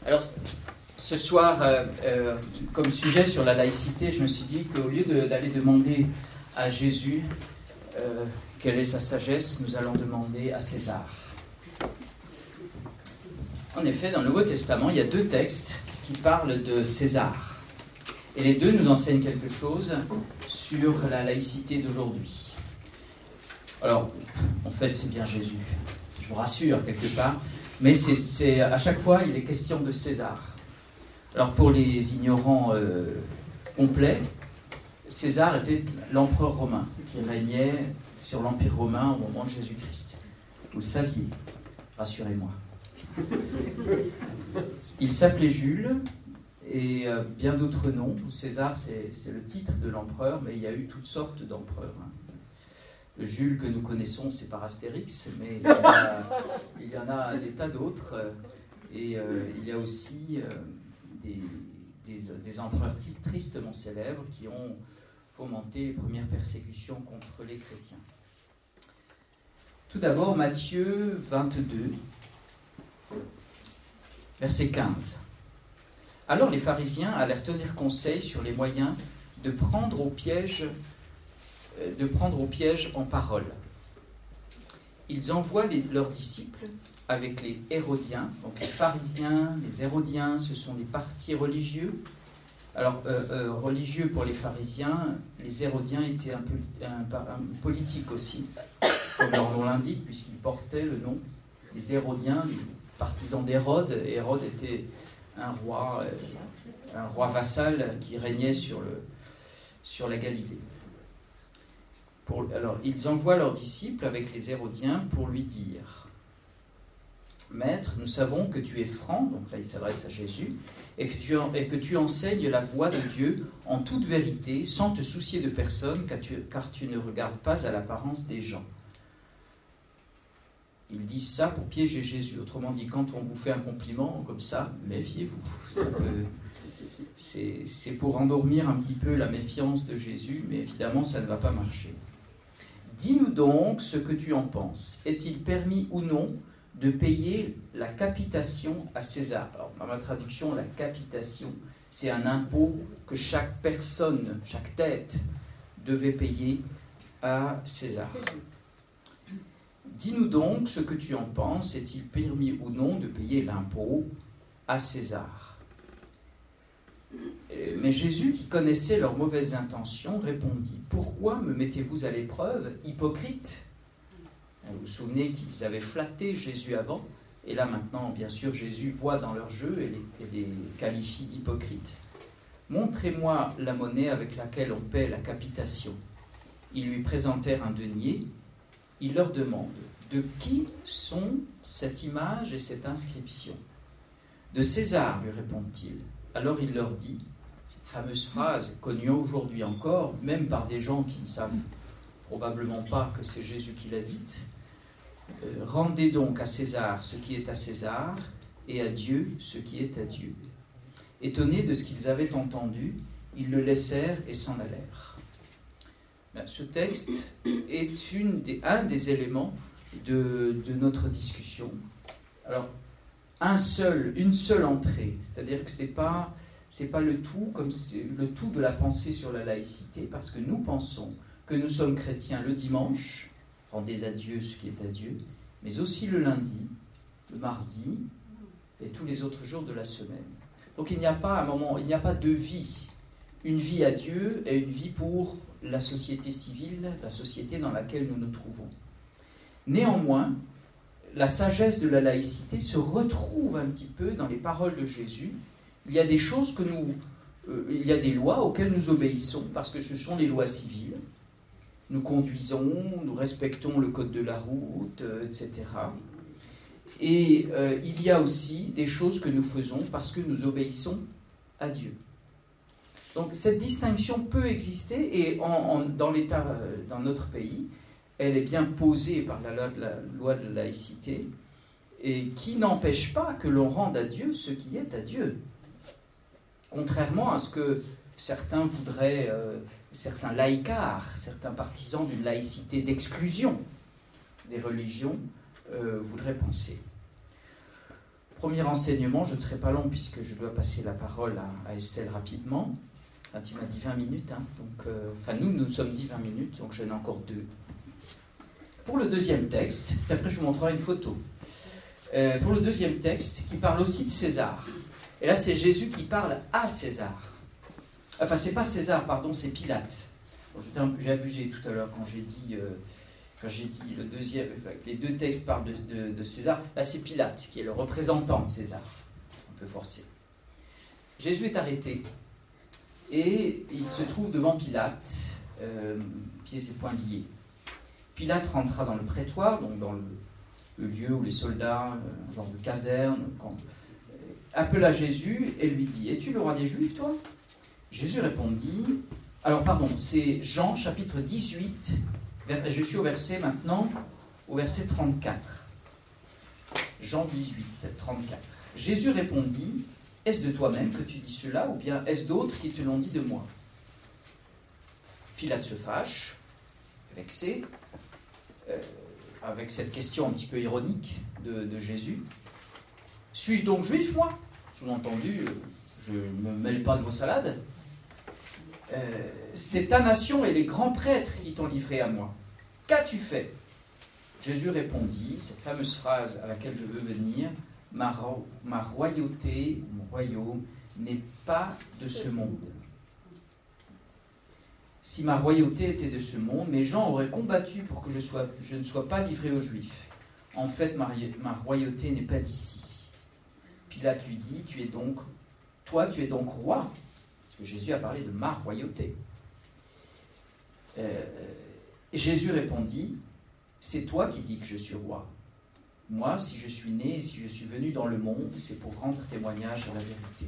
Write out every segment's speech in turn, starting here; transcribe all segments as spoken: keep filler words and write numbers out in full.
Alors, ce soir, euh, euh, comme sujet sur la laïcité, je me suis dit qu'au lieu de, d'aller demander à Jésus euh, quelle est sa sagesse, nous allons demander à César. En effet, dans le Nouveau Testament, il y a deux textes qui parlent de César. Et les deux nous enseignent quelque chose sur la laïcité d'aujourd'hui. Alors, en fait, c'est bien Jésus, je vous rassure quelque part, mais c'est, c'est, à chaque fois, il est question de César. Alors, pour les ignorants euh, complets, César était l'empereur romain qui régnait sur l'Empire romain au moment de Jésus-Christ. Vous le saviez, rassurez-moi. Il s'appelait Jules, et euh, bien d'autres noms. César, c'est, c'est le titre de l'empereur, mais il y a eu toutes sortes d'empereurs. Hein. Le Jules que nous connaissons, c'est par Astérix, mais il y en a, il y en a des tas d'autres. Et euh, il y a aussi euh, des, des, des empereurs tristement célèbres qui ont fomenté les premières persécutions contre les chrétiens. Tout d'abord, Matthieu vingt-deux, verset quinze. Alors les pharisiens allèrent tenir conseil sur les moyens de prendre au piège, de prendre au piège en parole. Ils envoient les, leurs disciples avec les Hérodiens. Donc les pharisiens, les Hérodiens, ce sont les partis religieux. Alors euh, euh, religieux pour les pharisiens, les Hérodiens étaient un peu un, un, politique aussi, comme leur nom l'indique, puisqu'ils portaient le nom des Hérodiens, les partisans d'Hérode. Hérode était un roi, euh, un roi vassal qui régnait sur, le, sur la Galilée. Pour, alors, ils envoient leurs disciples avec les Hérodiens pour lui dire « Maître, nous savons que tu es franc, donc là il s'adresse à Jésus, et que, tu, et que tu enseignes la voie de Dieu en toute vérité, sans te soucier de personne, car tu, car tu ne regardes pas à l'apparence des gens. » Ils disent ça pour piéger Jésus. Autrement dit, quand on vous fait un compliment comme ça, méfiez-vous. Ça peut, c'est, c'est pour endormir un petit peu la méfiance de Jésus, mais évidemment, ça ne va pas marcher. Dis-nous donc ce que tu en penses. Est-il permis ou non de payer la capitation à César ? Alors, dans ma traduction, la capitation, c'est un impôt que chaque personne, chaque tête, devait payer à César. Dis-nous donc ce que tu en penses. Est-il permis ou non de payer l'impôt à César ? Mais Jésus, qui connaissait leurs mauvaises intentions, répondit « Pourquoi me mettez-vous à l'épreuve, hypocrite ?» Vous vous souvenez qu'ils avaient flatté Jésus avant, et là maintenant, bien sûr, Jésus voit dans leur jeu et les, et les qualifie d'hypocrites. « Montrez-moi la monnaie avec laquelle on paie la capitation. » Ils lui présentèrent un denier. Il leur demande « De qui sont cette image et cette inscription ?»« De César, lui répond-il. » Alors il leur dit, cette fameuse phrase connue aujourd'hui encore, même par des gens qui ne savent probablement pas que c'est Jésus qui l'a dite, euh, « Rendez donc à César ce qui est à César, et à Dieu ce qui est à Dieu. » Étonnés de ce qu'ils avaient entendu, ils le laissèrent et s'en allèrent. Ce texte est une des, un des éléments de, de notre discussion. Alors, un seul, une seule entrée, c'est-à-dire que ce n'est pas, c'est pas le tout, comme c'est le tout de la pensée sur la laïcité, parce que nous pensons que nous sommes chrétiens le dimanche, rendez à Dieu ce qui est à Dieu, mais aussi le lundi, le mardi et tous les autres jours de la semaine. Donc il n'y a pas un moment, il n'y a pas deux vies, une vie à Dieu et une vie pour la société civile, la société dans laquelle nous nous trouvons. Néanmoins, la sagesse de la laïcité se retrouve un petit peu dans les paroles de Jésus. Il y a des choses que nous, euh, il y a des lois auxquelles nous obéissons parce que ce sont les lois civiles. Nous conduisons, nous respectons le code de la route, euh, et cetera. Et euh, il y a aussi des choses que nous faisons parce que nous obéissons à Dieu. Donc cette distinction peut exister et en, en, dans, l'État, euh, dans notre pays, elle est bien posée par la loi de la, loi de la laïcité et qui n'empêche pas que l'on rende à Dieu ce qui est à Dieu. Contrairement à ce que certains voudraient, euh, certains laïcards, certains partisans d'une laïcité d'exclusion des religions euh, voudraient penser. Premier enseignement, je ne serai pas long puisque je dois passer la parole à, à Estelle rapidement. Enfin, tu m'as dit vingt minutes, hein, donc, euh, enfin nous, nous nous sommes dit vingt minutes, donc j'en ai encore deux. Pour le deuxième texte, et après je vous montrerai une photo. Euh, pour le deuxième texte, qui parle aussi de César. Et là, c'est Jésus qui parle à César. Enfin, c'est pas César, pardon, c'est Pilate. Bon, j'ai abusé tout à l'heure quand j'ai dit... Euh, Quand j'ai dit le deuxième, les deux textes parlent de, de, de César, là c'est Pilate qui est le représentant de César, un peu forcé. Jésus est arrêté et il se trouve devant Pilate, euh, pieds et poings liés. Pilate rentra dans le prétoire, donc dans le, le lieu où les soldats, un genre de caserne, quand, euh, appela Jésus et lui dit « Es-tu le roi des Juifs, toi ?» Jésus répondit, alors pardon, c'est Jean chapitre dix-huit, je suis au verset maintenant, au verset trente-quatre. Jean dix-huit, trente-quatre. Jésus répondit, « Est-ce de toi-même que tu dis cela, ou bien est-ce d'autres qui te l'ont dit de moi ?» Pilate se fâche, vexé, euh, avec cette question un petit peu ironique de, de Jésus. « Suis-je donc juif, moi ?» Sous-entendu, je ne me mêle pas de vos salades. Euh, c'est ta nation et les grands prêtres qui t'ont livré à moi. Qu'as-tu fait ? Jésus répondit, cette fameuse phrase à laquelle je veux venir, ma, ro- ma royauté, mon royaume, n'est pas de ce monde. Si ma royauté était de ce monde, mes gens auraient combattu pour que je, sois, je ne sois pas livré aux Juifs. En fait, ma, ma royauté n'est pas d'ici. Pilate lui dit, tu es donc, toi tu es donc roi. Parce que Jésus a parlé de ma royauté. Euh, Jésus répondit, c'est toi qui dis que je suis roi. Moi, si je suis né et si je suis venu dans le monde, c'est pour rendre témoignage à la vérité.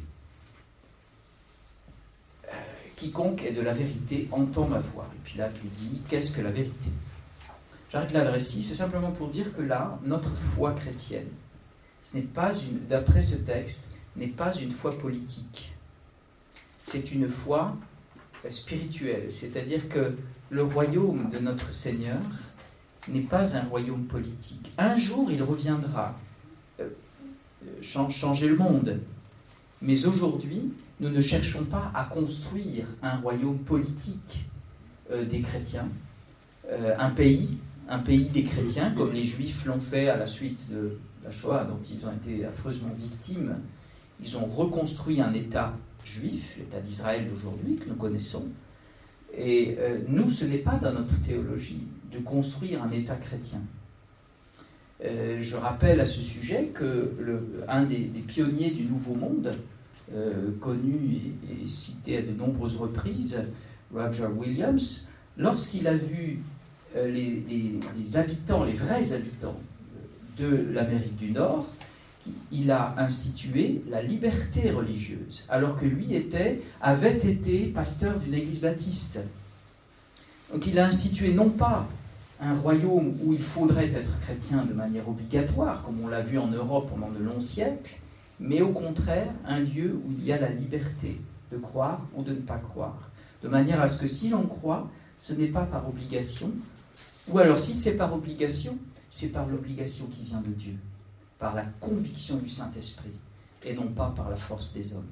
Euh, quiconque est de la vérité entend ma voix. Et puis là, tu dis, qu'est-ce que la vérité ? J'arrête là le récit, c'est simplement pour dire que là, notre foi chrétienne, ce n'est pas une, d'après ce texte, n'est pas une foi politique. C'est une foi spirituelle, c'est-à-dire que le royaume de notre Seigneur n'est pas un royaume politique. Un jour, il reviendra euh, changer le monde. Mais aujourd'hui, nous ne cherchons pas à construire un royaume politique euh, des chrétiens, euh, un pays, un pays des chrétiens, comme les Juifs l'ont fait à la suite de la Shoah, dont ils ont été affreusement victimes. Ils ont reconstruit un État juif, l'État d'Israël d'aujourd'hui, que nous connaissons. Et euh, nous, ce n'est pas dans notre théologie de construire un État chrétien. Euh, je rappelle à ce sujet que le, un des, des pionniers du Nouveau Monde, euh, connu et, et cité à de nombreuses reprises, Roger Williams, lorsqu'il a vu euh, les, les, les habitants, les vrais habitants de l'Amérique du Nord, il a institué la liberté religieuse, alors que lui était, avait été pasteur d'une église baptiste. Donc il a institué non pas un royaume où il faudrait être chrétien de manière obligatoire, comme on l'a vu en Europe pendant de longs siècles, mais au contraire un lieu où il y a la liberté de croire ou de ne pas croire, de manière à ce que si l'on croit, ce n'est pas par obligation, ou alors si c'est par obligation, c'est par l'obligation qui vient de Dieu, par la conviction du Saint-Esprit, et non pas par la force des hommes.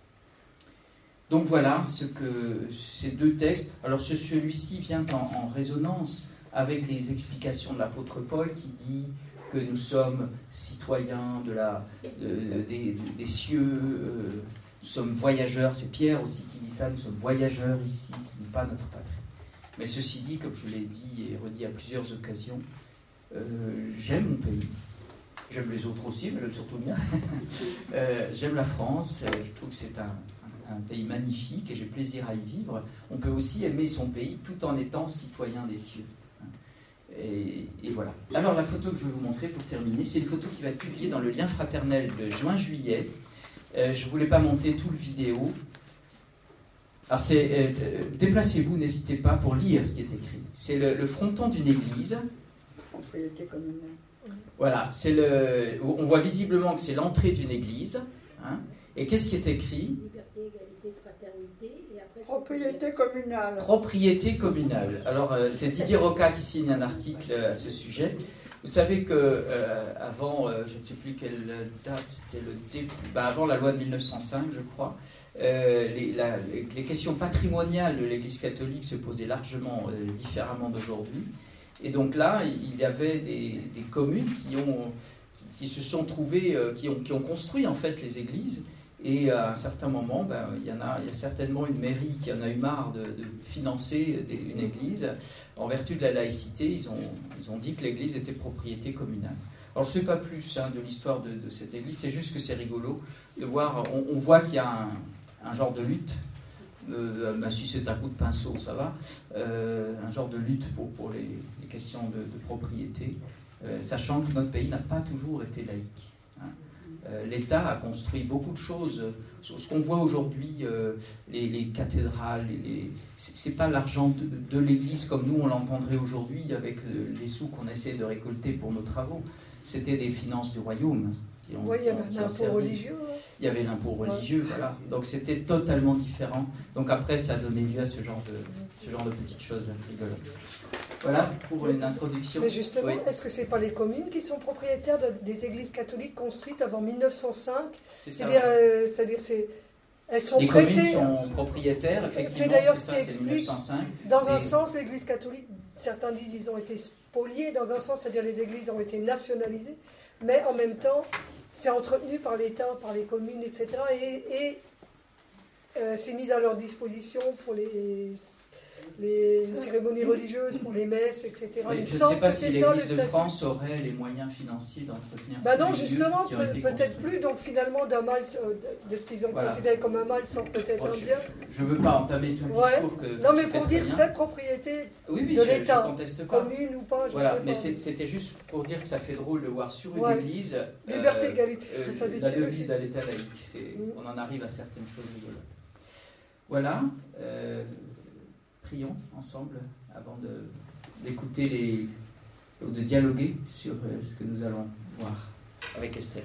Donc voilà ce que ces deux textes. Alors ce, celui-ci vient en, en résonance avec les explications de l'apôtre Paul qui dit que nous sommes citoyens de la, de, de, des, des cieux, euh, nous sommes voyageurs. C'est Pierre aussi qui dit ça, nous sommes voyageurs ici, ce n'est pas notre patrie. Mais ceci dit, comme je l'ai dit et redit à plusieurs occasions, euh, j'aime mon pays. J'aime les autres aussi, mais j'aime surtout le mien. euh, j'aime la France, je trouve que c'est un, un, un pays magnifique et j'ai plaisir à y vivre. On peut aussi aimer son pays tout en étant citoyen des cieux. Et, et voilà. Alors la photo que je vais vous montrer pour terminer, c'est une photo qui va être publiée dans le lien fraternel de juin-juillet. Euh, je ne voulais pas monter tout le vidéo. Alors c'est, euh, déplacez-vous, n'hésitez pas pour lire ce qui est écrit. C'est le, le fronton d'une église. Propriété communale. Voilà, c'est le, on voit visiblement que c'est l'entrée d'une église. Hein, et qu'est-ce qui est écrit ? Liberté, égalité, fraternité. Et après, Propriété communale. Propriété communale. Alors, euh, c'est Didier Roca qui signe un article à ce sujet. Vous savez que euh, avant, euh, je ne sais plus quelle date, c'était le début, bah avant la loi de mille neuf cent cinq, je crois, euh, les, la, les, les questions patrimoniales de l'Église catholique se posaient largement euh, différemment d'aujourd'hui. Et donc là, il y avait des, des communes qui, ont, qui, qui se sont trouvées, euh, qui, ont, qui ont construit en fait les églises. Et à un certain moment, ben, il, y en a, il y a certainement une mairie qui en a eu marre de, de financer des, une église. En vertu de la laïcité, ils ont, ils ont dit que l'église était propriété communale. Alors je ne sais pas plus hein, de l'histoire de, de cette église, c'est juste que c'est rigolo de voir, on, on voit qu'il y a un, un genre de lutte, euh, ben, si c'est un coup de pinceau, ça va, euh, un genre de lutte pour, pour les, les questions de, de propriété, euh, sachant que notre pays n'a pas toujours été laïque. Hein. L'État a construit beaucoup de choses. Ce qu'on voit aujourd'hui, euh, les, les cathédrales, les, les, c'est pas l'argent de, de l'Église comme nous on l'entendrait aujourd'hui avec les sous qu'on essaie de récolter pour nos travaux. C'était des finances du royaume. Qui ont, oui, il y avait l'impôt religieux. Ouais. Il y avait l'impôt religieux, ouais. Voilà. Donc c'était totalement différent. Donc après, ça a donné lieu à ce genre de, ce genre de petites choses rigolotes. Voilà pour une introduction. Mais justement, oui. Est-ce que ce n'est pas les communes qui sont propriétaires de, des églises catholiques construites avant mille neuf cent cinq? C'est ça. C'est-à-dire, euh, c'est-à-dire c'est, elles sont les prêtées. Les communes sont propriétaires, effectivement. C'est d'ailleurs c'est ce qui ça, explique. mille neuf cent cinq. Dans Et... un sens, l'église catholique, certains disent ils ont été spoliés, dans un sens, c'est-à-dire les églises ont été nationalisées, mais en même temps, c'est entretenu par l'État, par les communes, et cetera. Et, et euh, c'est mis à leur disposition pour les, les cérémonies religieuses, pour les messes, et cetera. Oui, Il je ne semble sais pas que si c'est ça, l'Église le de statut. France aurait les moyens financiers d'entretenir. Bah non, tous les justement, lieux qui ont été peut- peut-être construits. plus. Donc finalement, d'un mal, euh, de, de ce qu'ils ont Voilà. considéré comme un mal, sort peut-être Bon, un je bien. ne veux pas entamer tout le Ouais. discours que Non, mais tu fais pour très dire bien. c'est propriété Oui, oui, de je- l'État, je conteste pas. commune ou pas, je Voilà, sais mais pas. c'est- c'était juste pour dire que ça fait drôle de voir sur une Ouais. église Liberté, euh, égalité, euh, fraternité la aussi. devise de l'État laïque. C'est- Mm. On en arrive à certaines choses rigolotes. Voilà, euh, prions ensemble avant de, d'écouter les, ou de dialoguer sur euh, ce que nous allons voir avec Estelle.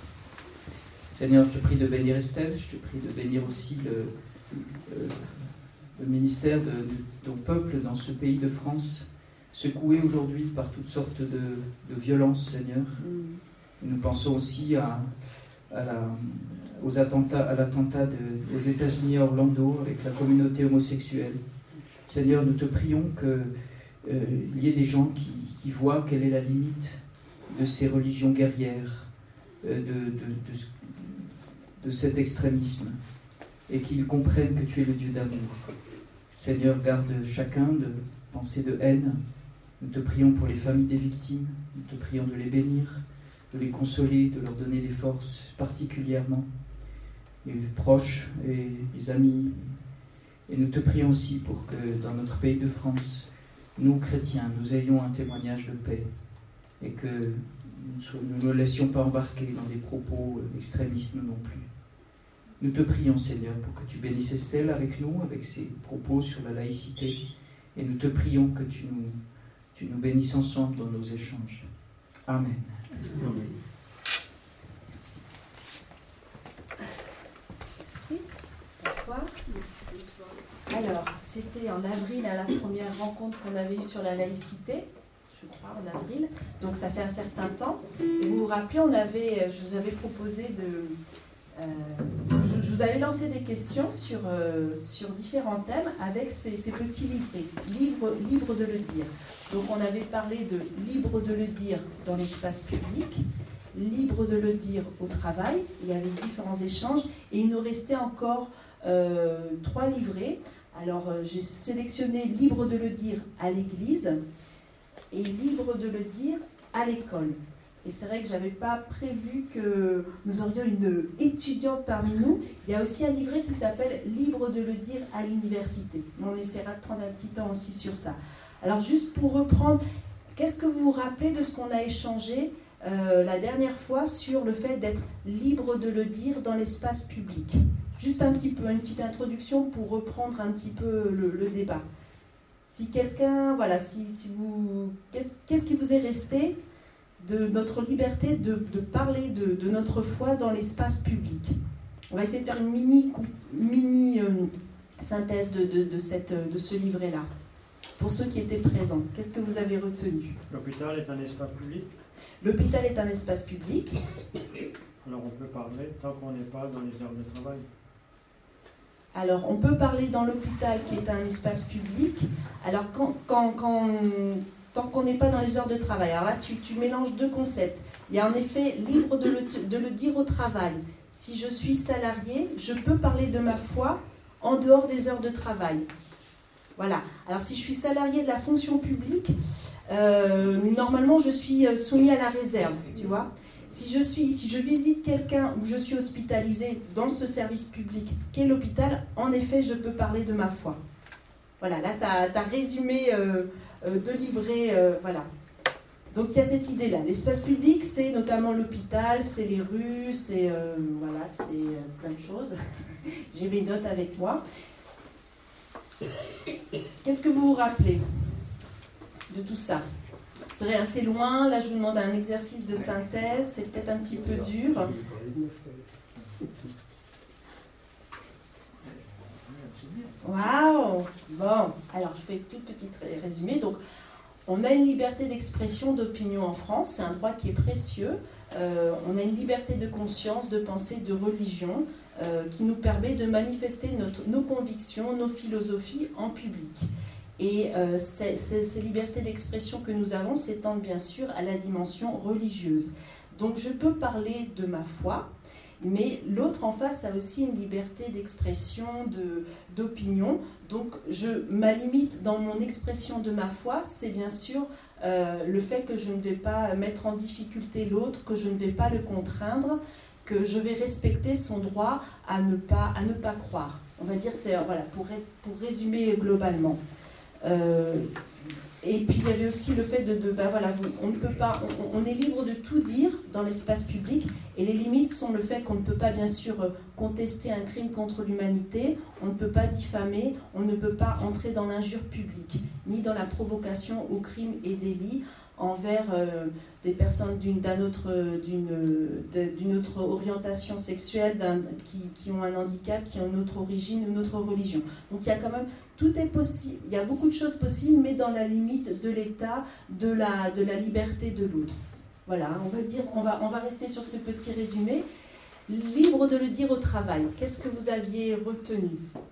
Seigneur, je te prie de bénir Estelle, je te prie de bénir aussi le, euh, le ministère de, de ton peuple dans ce pays de France, secoué aujourd'hui par toutes sortes de, de violences, Seigneur. Mm. Nous pensons aussi à, à, la, aux attentats, à l'attentat de, aux États-Unis à Orlando avec la communauté homosexuelle. Seigneur, nous te prions qu'il euh, y ait des gens qui, qui voient quelle est la limite de ces religions guerrières, euh, de, de, de, de cet extrémisme, et qu'ils comprennent que tu es le Dieu d'amour. Seigneur, garde chacun de pensées de haine. Nous te prions pour les familles des victimes, nous te prions de les bénir, de les consoler, de leur donner des forces, particulièrement les proches et les amis. Et nous te prions aussi pour que dans notre pays de France, nous, chrétiens, nous ayons un témoignage de paix et que nous ne nous laissions pas embarquer dans des propos extrémistes non plus. Nous te prions, Seigneur, pour que tu bénisses Estelle avec nous, avec ses propos sur la laïcité, et nous te prions que tu nous, tu nous bénisses ensemble dans nos échanges. Amen. Amen. Merci. Bonsoir. Alors, c'était en avril à la première rencontre qu'on avait eue sur la laïcité, je crois, en avril, donc ça fait un certain temps. Et vous vous rappelez, on avait, je vous avais proposé de... Euh, je, je vous avais lancé des questions sur, euh, sur différents thèmes avec ces, ces petits livrets, libre, libre de le dire. Donc on avait parlé de libre de le dire dans l'espace public, libre de le dire au travail, il y avait différents échanges, et il nous restait encore euh, trois livrets. Alors euh, j'ai sélectionné libre de le dire à l'église et libre de le dire à l'école. Et c'est vrai que je n'avais pas prévu que nous aurions une étudiante parmi nous. Il y a aussi un livret qui s'appelle « Libre de le dire à l'université ». On essaiera de prendre un petit temps aussi sur ça. Alors juste pour reprendre, qu'est-ce que vous vous rappelez de ce qu'on a échangé euh, la dernière fois sur le fait d'être libre de le dire dans l'espace public? Juste un petit peu, une petite introduction pour reprendre un petit peu le, le débat. Si quelqu'un, voilà, si, si vous, qu'est-ce, qu'est-ce qui vous est resté de notre liberté de, de parler de, de notre foi dans l'espace public? On va essayer de faire une mini, mini euh, synthèse de, de, de, cette, de ce livret-là. Pour ceux qui étaient présents, qu'est-ce que vous avez retenu? L'hôpital est un espace public. L'hôpital est un espace public. Alors on peut parler tant qu'on n'est pas dans les heures de travail. Alors, on peut parler dans l'hôpital qui est un espace public. Alors, quand, quand, quand, tant qu'on n'est pas dans les heures de travail, alors là, tu, tu mélanges deux concepts. Il y a en effet libre de le, de le dire au travail. Si je suis salarié, je peux parler de ma foi en dehors des heures de travail. Voilà. Alors, si je suis salarié de la fonction publique, euh, normalement, je suis soumis à la réserve, tu vois. Si je, suis, si je visite quelqu'un ou je suis hospitalisé dans ce service public qu'est l'hôpital, en effet, je peux parler de ma foi. Voilà, là, tu as résumé euh, euh, de livret, euh, voilà. Donc, il y a cette idée-là. L'espace public, c'est notamment l'hôpital, c'est les rues, c'est euh, voilà, c'est euh, plein de choses. J'ai mes notes avec moi. Qu'est-ce que vous vous rappelez de tout ça? C'est assez loin, là je vous demande un exercice de synthèse, c'est peut-être un petit peu dur. Waouh! Bon, alors je fais tout petit résumé. Donc, on a une liberté d'expression, d'opinion en France, c'est un droit qui est précieux. Euh, on a une liberté de conscience, de pensée, de religion, euh, qui nous permet de manifester notre, nos convictions, nos philosophies en public. Et euh, ces, ces, ces libertés d'expression que nous avons s'étendent bien sûr à la dimension religieuse. Donc je peux parler de ma foi, mais l'autre en face a aussi une liberté d'expression, de, d'opinion. Donc je, ma limite dans mon expression de ma foi, c'est bien sûr euh, le fait que je ne vais pas mettre en difficulté l'autre, que je ne vais pas le contraindre, que je vais respecter son droit à ne pas, à ne pas croire. On va dire que c'est, voilà, pour, pour résumer globalement. Euh, et puis il y avait aussi le fait de, de ben voilà, vous, on ne peut pas, on, on est libre de tout dire dans l'espace public, et les limites sont le fait qu'on ne peut pas bien sûr contester un crime contre l'humanité, on ne peut pas diffamer, on ne peut pas entrer dans l'injure publique, ni dans la provocation aux crimes et délits envers euh, des personnes d'une, d'un autre, d'une, d'une autre orientation sexuelle, d'un, qui, qui ont un handicap, qui ont une autre origine, une autre religion. Donc il y a quand même, tout est possible, il y a beaucoup de choses possibles, mais dans la limite de l'État, de la, de la liberté de l'autre. Voilà, on va dire, on va, on va rester sur ce petit résumé. Libre de le dire au travail. Qu'est-ce que vous aviez retenu?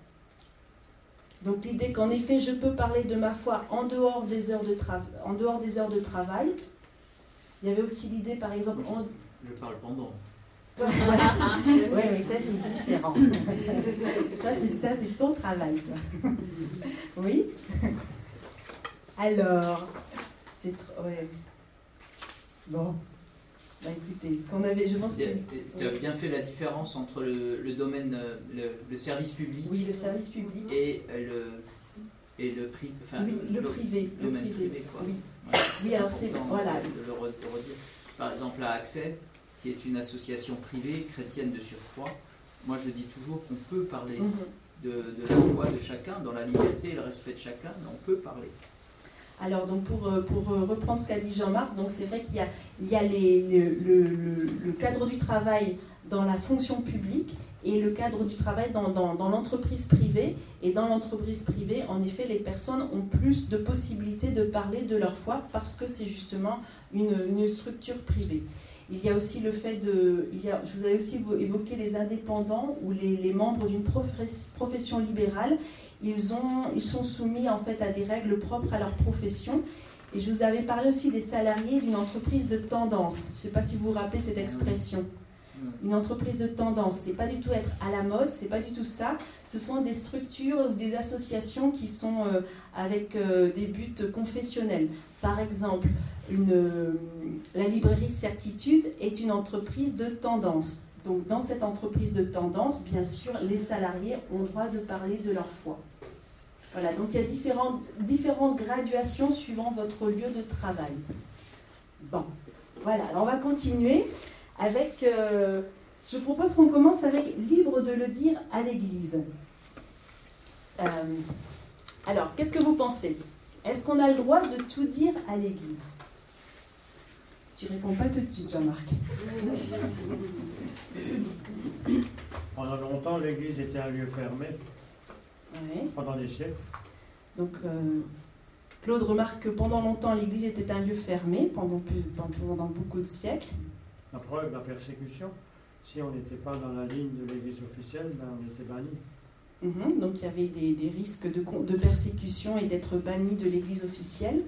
Donc l'idée qu'en effet, je peux parler de ma foi en dehors des heures de, tra- en dehors des heures de travail. Il y avait aussi l'idée, par exemple... Moi, je, en... je parle pendant. Oui, mais ça, c'est différent. Ça, c'est, ça, c'est ton travail, toi. Oui. Alors, c'est... Tr- ouais. Bon. Bah écoutez, ce qu'on avait, je pense que... Tu as bien fait la différence entre le, le domaine, le, le service public, oui, le service public et le, et le, pri, enfin, oui, le, le privé. Le domaine privé, privé, quoi. Oui, Ouais. oui alors c'est... Voilà. De le redire. Par exemple, à Accès, qui est une association privée, chrétienne de surcroît, moi je dis toujours qu'on peut parler mm-hmm. de, de la foi de chacun, dans la liberté et le respect de chacun, mais on peut parler. Alors, donc pour, pour reprendre ce qu'a dit Jean-Marc, donc c'est vrai qu'il y a, il y a les, le, le, le cadre du travail dans la fonction publique et le cadre du travail dans, dans, dans l'entreprise privée. Et dans l'entreprise privée, en effet, les personnes ont plus de possibilités de parler de leur foi parce que c'est justement une, une structure privée. Il y a aussi le fait de... Il y a, je vous avais aussi évoqué les indépendants ou les, les membres d'une profession libérale. Ils, ont, ils sont soumis en fait à des règles propres à leur profession. Et je vous avais parlé aussi des salariés d'une entreprise de tendance. Je ne sais pas si vous vous rappelez cette expression. Une entreprise de tendance, c'est pas du tout être à la mode, c'est pas du tout ça. Ce sont des structures ou des associations qui sont euh, avec euh, des buts confessionnels. Par exemple, une, euh, la librairie Certitude est une entreprise de tendance. Donc dans cette entreprise de tendance, bien sûr, les salariés ont le droit de parler de leur foi. Voilà, donc il y a différentes, différentes graduations suivant votre lieu de travail. Bon, voilà, alors on va continuer avec, euh, je propose qu'on commence avec libre de le dire à l'église. Euh, alors, qu'est-ce que vous pensez? Est-ce qu'on a le droit de tout dire à l'église? Tu réponds pas tout de suite, Jean-Marc. Pendant longtemps, l'église était un lieu fermé. Ouais. Pendant des siècles. Donc, euh, Claude remarque que pendant longtemps, l'Église était un lieu fermé, pendant, plus, pendant beaucoup de siècles. La preuve, la persécution, si on n'était pas dans la ligne de l'Église officielle, ben on était banni. Mmh, donc il y avait des, des risques de, de persécution et d'être banni de l'Église officielle.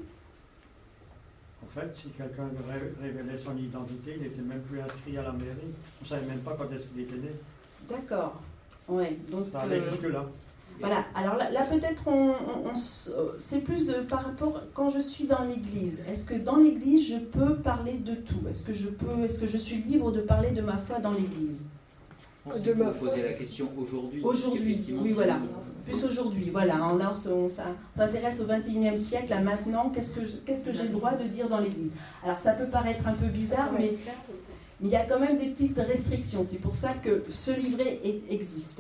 En fait, si quelqu'un révélait son identité, il n'était même plus inscrit à la mairie. On ne savait même pas quand est-ce qu'il était né. D'accord. Ouais, donc, ça allait euh, jusque-là. Voilà, alors là, là peut-être, on, on, on, c'est plus de par rapport quand je suis dans l'Église. Est-ce que dans l'Église, je peux parler de tout? Est-ce que je peux, est-ce que je suis libre de parler de ma foi dans l'Église? Je pense qu'il faut poser la question aujourd'hui. Aujourd'hui, oui, si voilà. on... Plus aujourd'hui, voilà. Là, on, on, on s'intéresse au vingt et unième siècle, à maintenant, qu'est-ce que, qu'est-ce que j'ai le droit de dire dans l'Église? Alors, ça peut paraître un peu bizarre, mais, mais il y a quand même des petites restrictions. C'est pour ça que ce livret est, existe.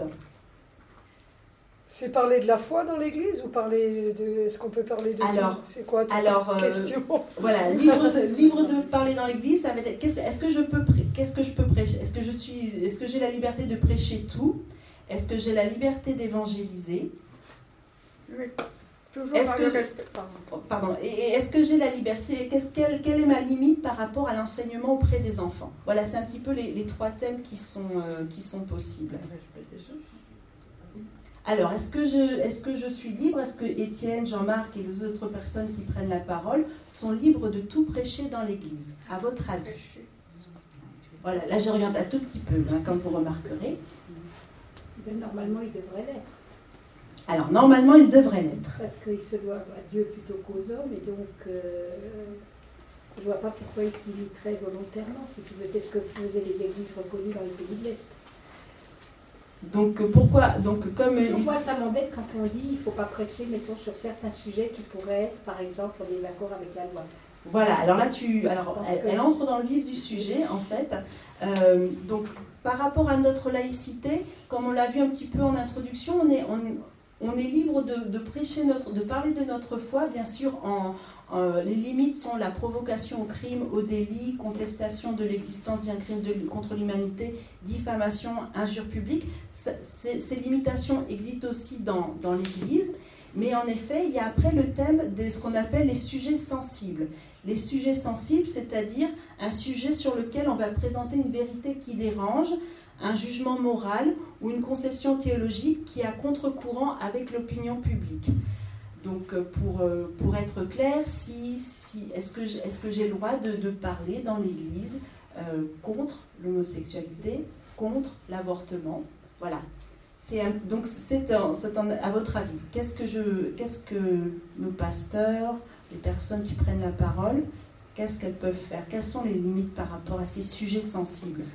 C'est parler de la foi dans l'Église ou parler de... Est-ce qu'on peut parler de alors, tout? C'est quoi ta alors, question euh, Voilà, libre de, libre de parler dans l'Église, ça veut dire, qu'est-ce, est-ce que je peux, qu'est-ce que je peux prêcher? Est-ce que je suis, est-ce que j'ai la liberté de prêcher tout? Est-ce que j'ai la liberté d'évangéliser? Oui, toujours est-ce dans que le j'ai... respect. Pardon. Pardon. Et, et est-ce que j'ai la liberté? Qu'est-ce, quelle, quelle est ma limite par rapport à l'enseignement auprès des enfants? Voilà, c'est un petit peu les, les trois thèmes qui sont, euh, qui sont possibles. Le respect des autres. Alors, est-ce que, je, est-ce que je suis libre? Est-ce que Étienne, Jean-Marc et les autres personnes qui prennent la parole sont libres de tout prêcher dans l'Église, à votre avis? Voilà, là j'oriente un tout petit peu, hein, comme vous remarquerez. Ben, normalement, il devrait l'être. Alors, normalement, il devrait l'être. Parce qu'ils se doivent à Dieu plutôt qu'aux hommes, et donc euh, je ne vois pas pourquoi ils se limiteraient volontairement, si tu veux. C'est ce que faisaient les églises reconnues dans les pays de l'Est. Donc, pourquoi donc, comme Donc, ils... moi, ça m'embête quand on dit qu'il ne faut pas prêcher, mettons, sur certains sujets qui pourraient être, par exemple, en désaccord avec la loi. Voilà, alors là, tu, alors, elle, elle entre dans le vif du sujet, en fait. Euh, donc, par rapport à notre laïcité, comme on l'a vu un petit peu en introduction, on est, on, on est libre de, de prêcher, notre, de parler de notre foi, bien sûr, en, en, les limites sont la provocation au crime, au délit, contestation de l'existence d'un crime de, contre l'humanité, diffamation, injure publique. Ces, ces limitations existent aussi dans, dans l'Église, mais en effet, il y a après le thème de ce qu'on appelle les sujets sensibles. Les sujets sensibles, c'est-à-dire un sujet sur lequel on va présenter une vérité qui dérange, un jugement moral ou une conception théologique qui est à contre-courant avec l'opinion publique. Donc, pour, pour être clair, si, si, est-ce que j'ai, est-ce que j'ai le droit de, de parler dans l'Église euh, contre l'homosexualité, contre l'avortement? Voilà. C'est un, donc, c'est, un, c'est un, à votre avis, qu'est-ce que, je, qu'est-ce que nos pasteurs, les personnes qui prennent la parole, qu'est-ce qu'elles peuvent faire? Quelles sont les limites par rapport à ces sujets sensibles?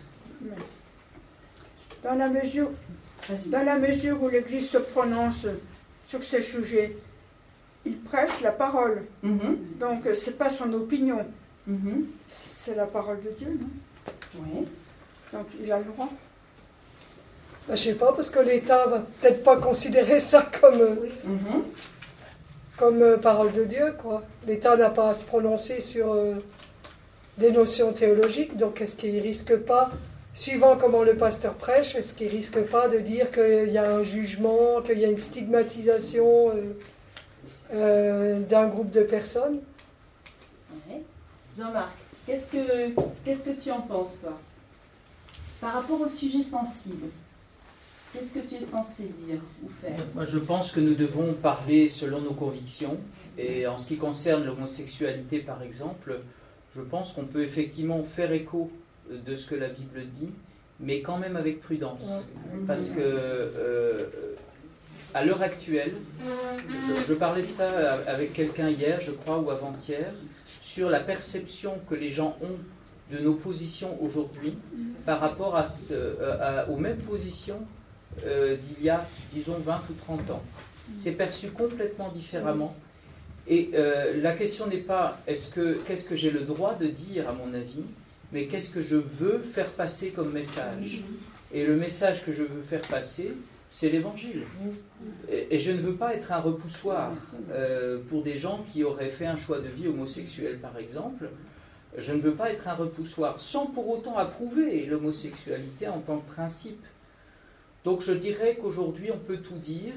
Dans la mesure, dans la mesure où l'Église se prononce sur ces sujets, il prêche la parole. Mm-hmm. Donc, ce n'est pas son opinion. Mm-hmm. C'est la parole de Dieu, non? Oui. Donc, il a le droit. Ben, je ne sais pas, parce que l'État ne va peut-être pas considérer ça comme... Oui. Mm-hmm. Comme euh, parole de Dieu, quoi. L'État n'a pas à se prononcer sur euh, des notions théologiques, donc est-ce qu'il ne risque pas, suivant comment le pasteur prêche, est-ce qu'il ne risque pas de dire qu'il y a un jugement, qu'il y a une stigmatisation euh, euh, d'un groupe de personnes? Ouais. Jean-Marc, qu'est-ce que, qu'est-ce que tu en penses, toi? Par rapport au sujet sensible, qu'est-ce que tu es censé dire ou faire? Moi, je pense que nous devons parler selon nos convictions. Et en ce qui concerne l'homosexualité, par exemple, je pense qu'on peut effectivement faire écho de ce que la Bible dit, mais quand même avec prudence. Parce que, euh, à l'heure actuelle, je, je parlais de ça avec quelqu'un hier, je crois, ou avant-hier, sur la perception que les gens ont de nos positions aujourd'hui par rapport à ce, à, aux mêmes positions Euh, d'il y a, disons, vingt ou trente ans. C'est perçu complètement différemment. Et euh, la question n'est pas est-ce que, qu'est-ce que j'ai le droit de dire, à mon avis, mais qu'est-ce que je veux faire passer comme message. Et le message que je veux faire passer, c'est l'Évangile. Et, et je ne veux pas être un repoussoir euh, pour des gens qui auraient fait un choix de vie homosexuel, par exemple. Je ne veux pas être un repoussoir, sans pour autant approuver l'homosexualité en tant que principe. Donc je dirais qu'aujourd'hui on peut tout dire,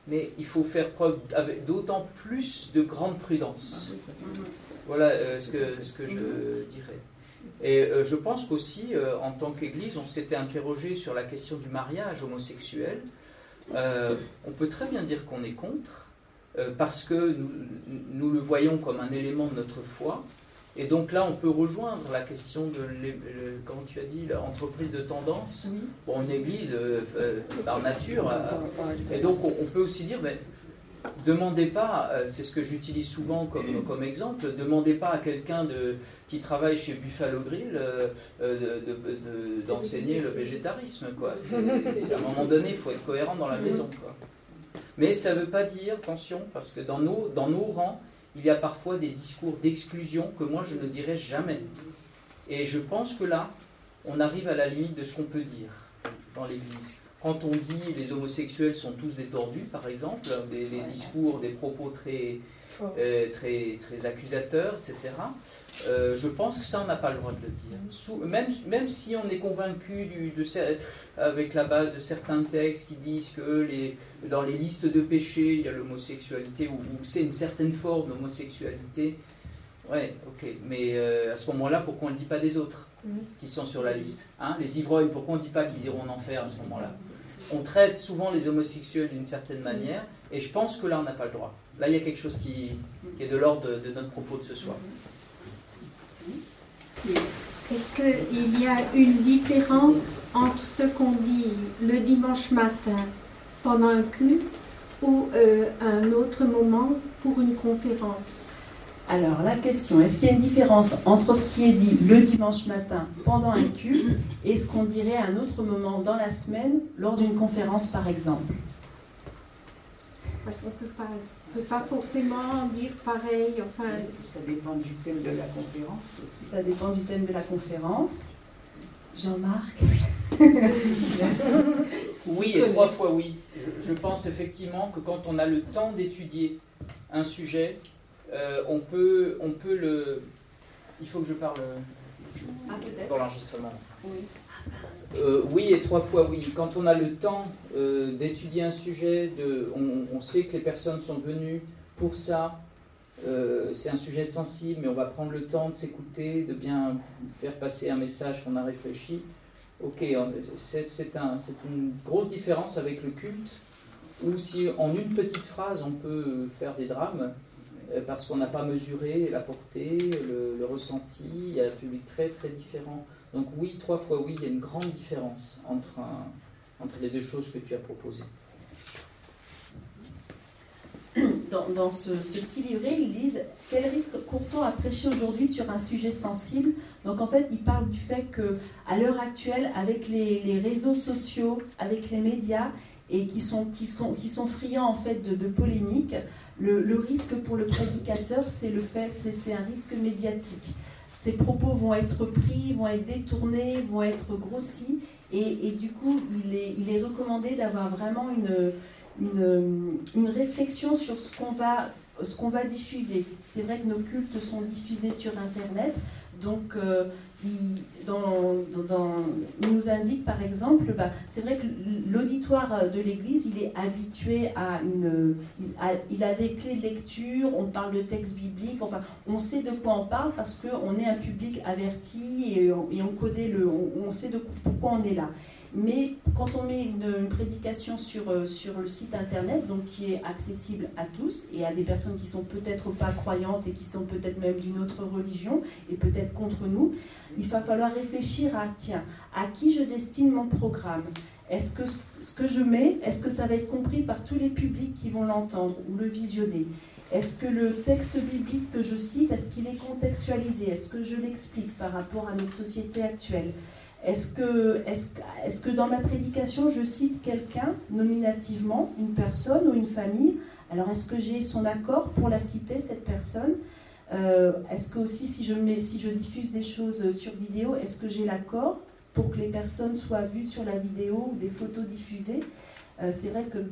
mais il faut faire preuve avec d'autant plus de grande prudence. Voilà euh, ce, que, ce que je dirais. Et euh, je pense qu'aussi, euh, en tant qu'Église, on s'était interrogé sur la question du mariage homosexuel. Euh, on peut très bien dire qu'on est contre, euh, parce que nous, nous le voyons comme un élément de notre foi. Et donc là, on peut rejoindre la question de, comment tu as dit, l'entreprise de tendance. Oui. Bon, une église, euh, euh, par nature. Euh, et donc, on, on peut aussi dire, mais, demandez pas, euh, c'est ce que j'utilise souvent comme, comme exemple, demandez pas à quelqu'un de, qui travaille chez Buffalo Grill euh, de, de, de, d'enseigner le végétarisme. Quoi. C'est, c'est, à un moment donné, il faut être cohérent dans la maison. Quoi. Mais ça ne veut pas dire, attention, parce que dans nos, dans nos rangs, il y a parfois des discours d'exclusion que moi je ne dirais jamais. Et je pense que là, on arrive à la limite de ce qu'on peut dire dans l'Église. Quand on dit les homosexuels sont tous des tordus, par exemple, des, des discours, des propos très, euh, très, très accusateurs, et cetera, euh, je pense que ça, on n'a pas le droit de le dire. Sous, même, même si on est convaincu du, de, avec la base de certains textes qui disent que les, dans les listes de péchés, il y a l'homosexualité, ou, ou c'est une certaine forme d'homosexualité. Ouais, ok. Mais euh, à ce moment-là, pourquoi on ne le dit pas des autres qui sont sur la liste, hein? Les ivrognes, pourquoi on ne dit pas qu'ils iront en enfer à ce moment-là? On traite souvent les homosexuels d'une certaine manière, et je pense que là, on n'a pas le droit. Là, il y a quelque chose qui, qui est de l'ordre de, de notre propos de ce soir. Est-ce qu'il y a une différence entre ce qu'on dit le dimanche matin pendant un culte ou euh, un autre moment pour une conférence? Alors, la question, est-ce qu'il y a une différence entre ce qui est dit le dimanche matin pendant un culte et ce qu'on dirait à un autre moment dans la semaine lors d'une conférence, par exemple? Parce qu'on ne peut pas, peut pas forcément dire pareil. Enfin... Ça dépend du thème de la conférence aussi. Ça dépend du thème de la conférence. Jean-Marc. Merci. Oui, et trois fois oui. Je, je pense effectivement que quand on a le temps d'étudier un sujet, Euh, on, peut, on peut le... Il faut que je parle ah, pour l'enregistrement. Oui. Euh, oui, et trois fois oui. Quand on a le temps euh, d'étudier un sujet, de, on, on sait que les personnes sont venues pour ça, euh, c'est un sujet sensible, mais on va prendre le temps de s'écouter, de bien faire passer un message qu'on a réfléchi. Ok, c'est, c'est, un, c'est une grosse différence avec le culte, où si en une petite phrase on peut faire des drames, parce qu'on n'a pas mesuré la portée, le, le ressenti, il y a un public très très différent. Donc oui, trois fois oui, il y a une grande différence entre, un, entre les deux choses que tu as proposées. Dans, dans ce, ce petit livret, ils disent « Quel risque court-on à prêcher aujourd'hui sur un sujet sensible ?» Donc en fait, ils parlent du fait qu'à l'heure actuelle, avec les, les réseaux sociaux, avec les médias, et qui sont, qui sont, qui sont friands en fait de, de polémiques, le, le risque pour le prédicateur, c'est le fait, c'est, c'est un risque médiatique. Ces propos vont être pris, vont être détournés, vont être grossis, et, et du coup, il est, il est recommandé d'avoir vraiment une, une, une réflexion sur ce qu'on va, ce qu'on va diffuser. C'est vrai que nos cultes sont diffusés sur Internet, donc euh, il, dans, dans, il nous indique par exemple, bah, c'est vrai que l'auditoire de l'Église, il est habitué à une... Il a, il a des clés de lecture, on parle de textes bibliques, enfin, on sait de quoi on parle parce qu'on est un public averti et, et on connaît le... On, on sait de pourquoi on est là. Mais quand on met une, une prédication sur, sur le site internet, donc qui est accessible à tous et à des personnes qui sont peut-être pas croyantes et qui sont peut-être même d'une autre religion et peut-être contre nous, il va falloir réfléchir à, tiens, à qui je destine mon programme? Est-ce que ce que je mets, est-ce que ça va être compris par tous les publics qui vont l'entendre ou le visionner? Est-ce que le texte biblique que je cite, est-ce qu'il est contextualisé? Est-ce que je l'explique par rapport à notre société actuelle? Est-ce que, est-ce, est-ce que dans ma prédication, je cite quelqu'un nominativement, une personne ou une famille? Alors, est-ce que j'ai son accord pour la citer, cette personne? euh, Est-ce que aussi, si je, mets, si je diffuse des choses sur vidéo, est-ce que j'ai l'accord pour que les personnes soient vues sur la vidéo ou des photos diffusées? euh, C'est vrai que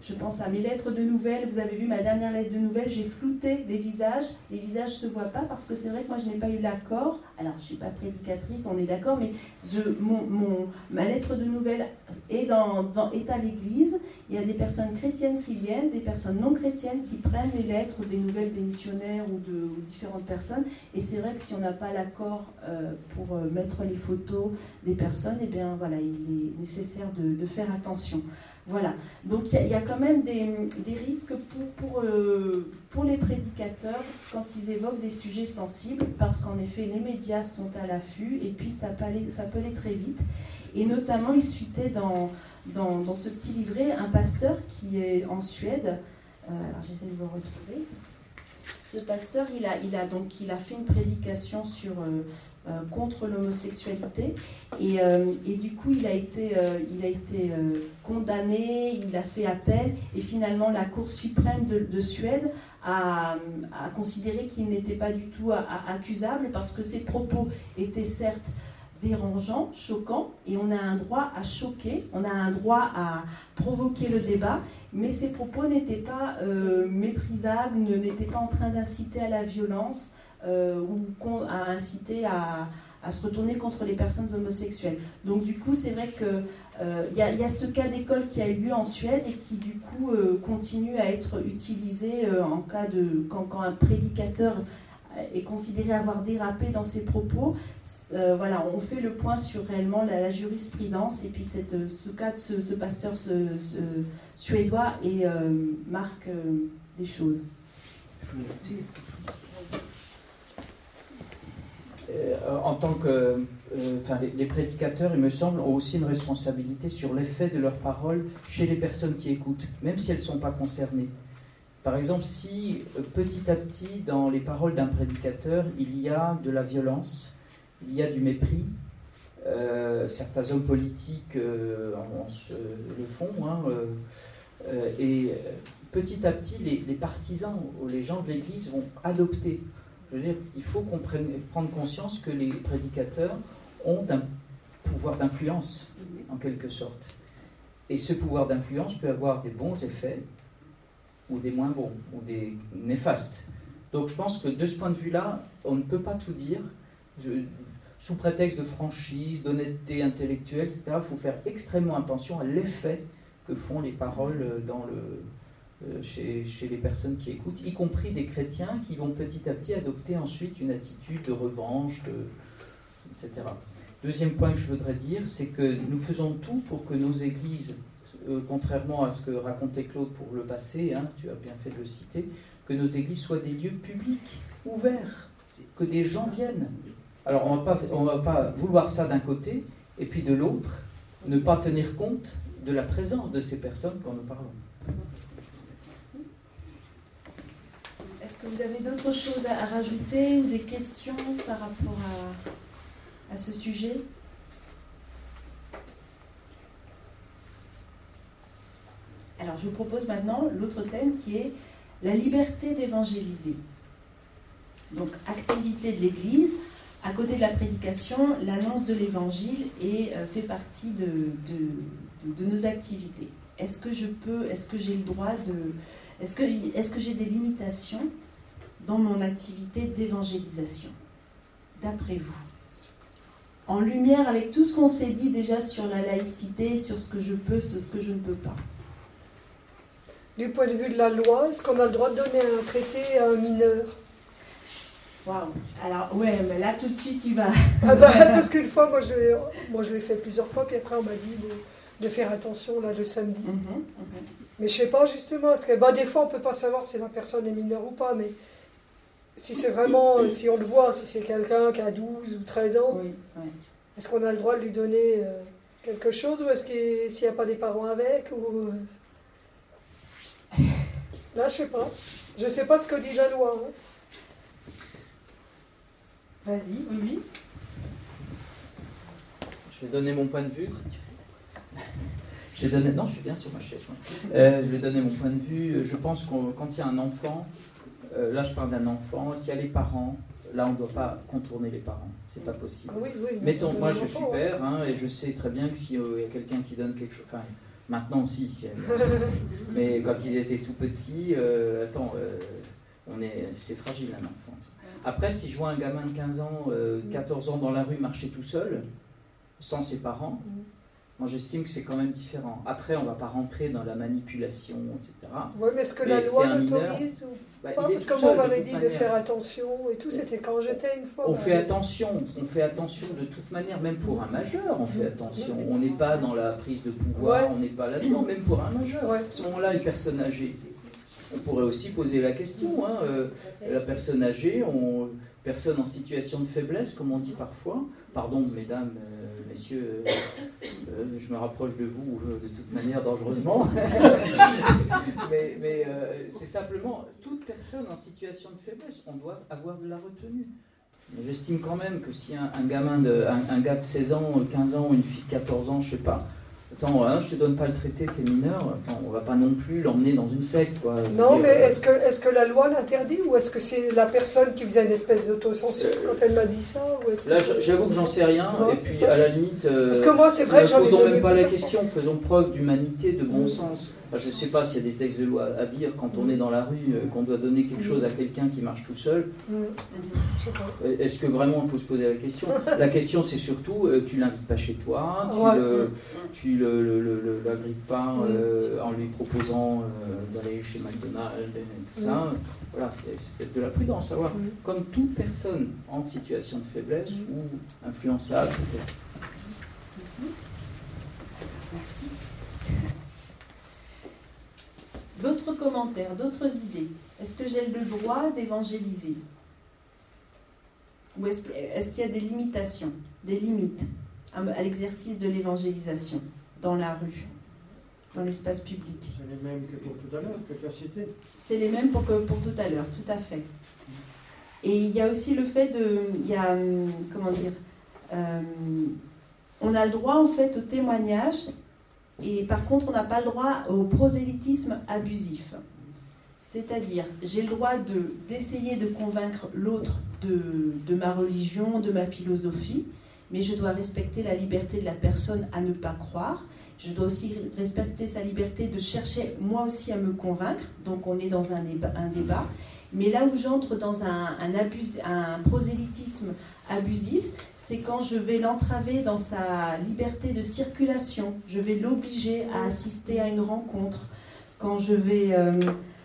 Je pense à mes lettres de nouvelles. Vous avez vu ma dernière lettre de nouvelles, j'ai flouté des visages. Les visages ne se voient pas parce que c'est vrai que moi je n'ai pas eu l'accord. Alors je ne suis pas prédicatrice, on est d'accord, mais je, mon, mon, ma lettre de nouvelles est, dans, dans, est à l'église. Il y a des personnes chrétiennes qui viennent, des personnes non chrétiennes qui prennent les lettres des nouvelles des missionnaires ou de ou différentes personnes. Et c'est vrai que si on n'a pas l'accord euh, pour euh, mettre les photos des personnes, eh bien voilà, il est nécessaire de, de faire attention. Voilà, donc il y, y a quand même des, des risques pour, pour, euh, pour les prédicateurs quand ils évoquent des sujets sensibles, parce qu'en effet les médias sont à l'affût et puis ça peut aller, ça peut aller très vite. Et notamment il suitait dans, dans, dans ce petit livret un pasteur qui est en Suède, euh, alors j'essaie de le retrouver. Ce pasteur il a, il a, donc, il a fait une prédication sur... Euh, Euh, contre l'homosexualité et, euh, et du coup il a été, euh, il a été euh, condamné, il a fait appel et finalement la Cour suprême de, de Suède a, a considéré qu'il n'était pas du tout à, à, accusable parce que ses propos étaient certes dérangeants, choquants, et on a un droit à choquer, on a un droit à provoquer le débat, mais ses propos n'étaient pas euh, méprisables, n'étaient pas en train d'inciter à la violence Euh, ou à inciter à, à se retourner contre les personnes homosexuelles. Donc du coup, c'est vrai qu'il euh, y, y a ce cas d'école qui a eu lieu en Suède et qui du coup euh, continue à être utilisé euh, en cas de quand, quand un prédicateur est considéré avoir dérapé dans ses propos. Euh, voilà, on fait le point sur réellement la, la jurisprudence et puis cette, ce cas de ce, ce pasteur ce, ce, suédois et euh, marque euh, des choses. Je voulais ajouter quelque chose. Euh, en tant que euh, enfin, les, les prédicateurs, il me semble, ont aussi une responsabilité sur l'effet de leurs paroles chez les personnes qui écoutent, même si elles ne sont pas concernées. Par exemple, si euh, petit à petit, dans les paroles d'un prédicateur, il y a de la violence, il y a du mépris, euh, certains hommes politiques euh, en, en se, le font, hein, euh, euh, et petit à petit, les, les partisans ou les gens de l'Église vont adopter. Je veux dire, il faut qu'on prenne, prendre conscience que les prédicateurs ont un pouvoir d'influence, en quelque sorte. Et ce pouvoir d'influence peut avoir des bons effets, ou des moins bons, ou des néfastes. Donc je pense que de ce point de vue-là, on ne peut pas tout dire. Je, sous prétexte de franchise, d'honnêteté intellectuelle, et cetera, il faut faire extrêmement attention à l'effet que font les paroles dans le... Chez, chez les personnes qui écoutent, y compris des chrétiens qui vont petit à petit adopter ensuite une attitude de revanche, de, et cetera. Deuxième point que je voudrais dire, c'est que nous faisons tout pour que nos églises, euh, contrairement à ce que racontait Claude pour le passé, hein, tu as bien fait de le citer, que nos églises soient des lieux publics, ouverts, que des gens viennent. Alors on ne va pas, on va pas vouloir ça d'un côté, et puis de l'autre, ne pas tenir compte de la présence de ces personnes quand nous parlons. Est-ce que vous avez d'autres choses à rajouter ou des questions par rapport à, à ce sujet ? Alors, je vous propose maintenant l'autre thème qui est la liberté d'évangéliser. Donc, activité de l'Église, à côté de la prédication, l'annonce de l'Évangile et euh, fait partie de, de, de, de nos activités. Est-ce que je peux, est-ce que j'ai le droit de... Est-ce que, est-ce que j'ai des limitations dans mon activité d'évangélisation, d'après vous ? En lumière avec tout ce qu'on s'est dit déjà sur la laïcité, sur ce que je peux, sur ce que je ne peux pas. Du point de vue de la loi, est-ce qu'on a le droit de donner un traité à un mineur ? Waouh. Alors, ouais, mais là, tout de suite, tu vas... Ah bah, parce qu'une fois, moi je, moi, je l'ai fait plusieurs fois, puis après, on m'a dit de, de faire attention, là, le samedi. Mm-hmm, mm-hmm. Mais je sais pas, justement, parce que bah, des fois, on peut pas savoir si la personne est mineure ou pas, mais si c'est vraiment, si on le voit, si c'est quelqu'un qui a douze ou treize ans, oui, oui. Est-ce qu'on a le droit de lui donner euh, quelque chose, ou est-ce qu'il s'il n'y a pas des parents avec, ou... Là, je sais pas. Je sais pas ce que dit la loi. Hein. Vas-y, oui, oui. Je vais donner mon point de vue. Je vais donner... Non, je suis bien sur ma chaise. Euh, je vais donner mon point de vue. Je pense que quand il y a un enfant, euh, là je parle d'un enfant, s'il y a les parents, là on ne doit pas contourner les parents. C'est pas possible. Ah oui, oui, mettons, moi je enfant, suis père, hein, et je sais très bien que s'il y a quelqu'un qui donne quelque chose... Enfin, Maintenant aussi. Mais quand ils étaient tout petits, euh, attends, euh, on est, c'est fragile un enfant. Après, si je vois un gamin de quinze ans, euh, quatorze ans dans la rue marcher tout seul, sans ses parents, moi j'estime que c'est quand même différent. Après, on ne va pas rentrer dans la manipulation, et cetera. Oui, mais est-ce que mais la loi l'autorise ou bah, pas? Parce que moi, on m'avait dit de faire attention et tout, c'était quand j'étais une fois. On bah, fait attention, on fait attention de toute manière, même pour un majeur, on fait attention. On n'est pas dans la prise de pouvoir, ouais. on n'est pas là-dedans, même pour un majeur. Ouais. À ce moment-là, une personne âgée, on pourrait aussi poser la question. Hein, euh, la personne âgée, on, personne en situation de faiblesse, comme on dit parfois. Pardon, mesdames, euh, messieurs, euh, euh, je me rapproche de vous euh, de toute manière dangereusement. mais mais euh, c'est simplement, toute personne en situation de faiblesse, on doit avoir de la retenue. Mais j'estime quand même que si un, un gamin, de, un, un gars de seize ans, quinze ans, une fille de quatorze ans, je sais pas, attends, hein, je te donne pas le traité, t'es mineur, attends, on va pas non plus l'emmener dans une secte, quoi. Non, dire, mais euh, est-ce que, est-ce que la loi l'interdit ou est-ce que c'est la personne qui faisait une espèce d'autocensure euh, quand elle m'a dit ça ou est-ce que Là, c'est... j'avoue que j'en sais rien, non, et puis ça, à la limite, euh, parce que moi, c'est vrai ne que j'en ai posons donné même pas la plusieurs question, fois. faisons preuve d'humanité, de bon Mmh. sens. Enfin, je ne sais pas s'il y a des textes de loi à dire quand on est dans la rue, euh, qu'on doit donner quelque chose à quelqu'un qui marche tout seul. Mmh. Je sais pas. Est-ce que vraiment il faut se poser la question? La question, c'est surtout, euh, tu l'invites pas chez toi, tu Ouais. le, tu le, le, le, le- l'agrippes pas euh, en lui proposant euh, d'aller chez McDonald's et tout ça. Voilà, c'est c'est peut-être de la prudence à avoir. Mmh. Comme toute personne en situation de faiblesse ou influençable, peut-être. Merci. D'autres commentaires, d'autres idées? Est-ce que j'ai le droit d'évangéliser? Ou est-ce, est-ce qu'il y a des limitations, des limites à, à l'exercice de l'évangélisation dans la rue, dans l'espace public? C'est les mêmes que pour tout à l'heure, que tu as cité. C'est les mêmes pour, que, pour tout à l'heure, tout à fait. Et il y a aussi le fait de... Il y a, comment dire... Euh, on a le droit, en fait, au témoignage, et par contre, on n'a pas le droit au prosélytisme abusif. C'est-à-dire, j'ai le droit de, d'essayer de convaincre l'autre de, de ma religion, de ma philosophie, mais je dois respecter la liberté de la personne à ne pas croire. Je dois aussi respecter sa liberté de chercher, moi aussi, à me convaincre. Donc, on est dans un débat. Un débat. Mais là où j'entre dans un, un, abus, un prosélytisme abusif, c'est quand je vais l'entraver dans sa liberté de circulation. Je vais l'obliger à assister à une rencontre. Quand je vais... Euh,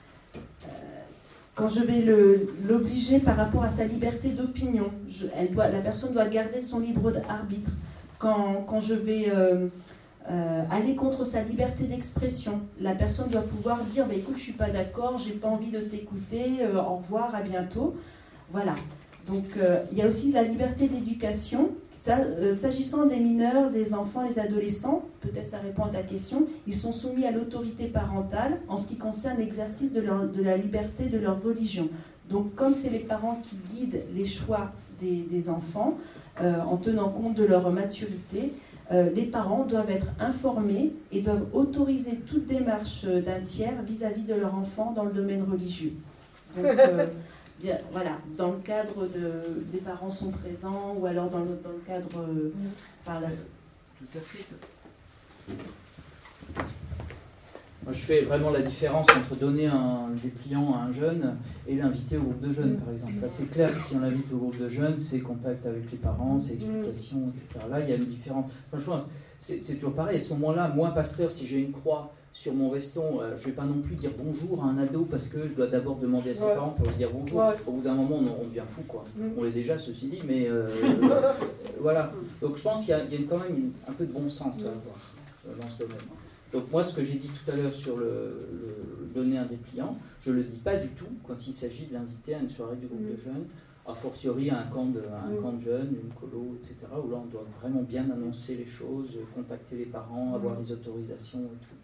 Quand je vais le, l'obliger par rapport à sa liberté d'opinion, je, elle doit, la personne doit garder son libre arbitre. Quand, quand je vais euh, euh, aller contre sa liberté d'expression, la personne doit pouvoir dire bah, « écoute, je ne suis pas d'accord, je n'ai pas envie de t'écouter, euh, au revoir, à bientôt ». Voilà. Donc, euh, il y a aussi la liberté d'éducation. Ça, euh, s'agissant des mineurs, des enfants, des adolescents, peut-être ça répond à ta question, ils sont soumis à l'autorité parentale en ce qui concerne l'exercice de, leur, de la liberté de leur religion. Donc comme c'est les parents qui guident les choix des, des enfants, euh, en tenant compte de leur maturité, euh, les parents doivent être informés et doivent autoriser toute démarche d'un tiers vis-à-vis de leur enfant dans le domaine religieux. Donc, euh, Bien, voilà, dans le cadre de des parents sont présents ou alors dans le, dans le cadre euh, par la... Tout à fait. Moi, je fais vraiment la différence entre donner un dépliant à un jeune et l'inviter au groupe de jeunes, par exemple. Là, c'est clair que si on l'invite au groupe de jeunes, c'est contact avec les parents, c'est explication, et cetera. Là, il y a une différence. Franchement, c'est, c'est toujours pareil. À ce moment-là, moi, pasteur, si j'ai une croix sur mon veston, euh, je ne vais pas non plus dire bonjour à un ado parce que je dois d'abord demander à ses ouais. parents pour lui dire bonjour. Ouais. Au bout d'un moment, on, on devient fou, quoi. Mm. On l'est déjà, ceci dit, mais euh, euh, voilà. Donc je pense qu'il y a, il y a quand même une, un peu de bon sens à avoir euh, dans ce domaine. Donc moi, ce que j'ai dit tout à l'heure sur le, le donner un dépliant, je ne le dis pas du tout quand il s'agit de l'inviter à une soirée du groupe mm. de jeunes, a fortiori à un camp de, à un mm. camp de jeunes, une colo, et cetera, où là, on doit vraiment bien annoncer les choses, contacter les parents, avoir mm. les autorisations et tout.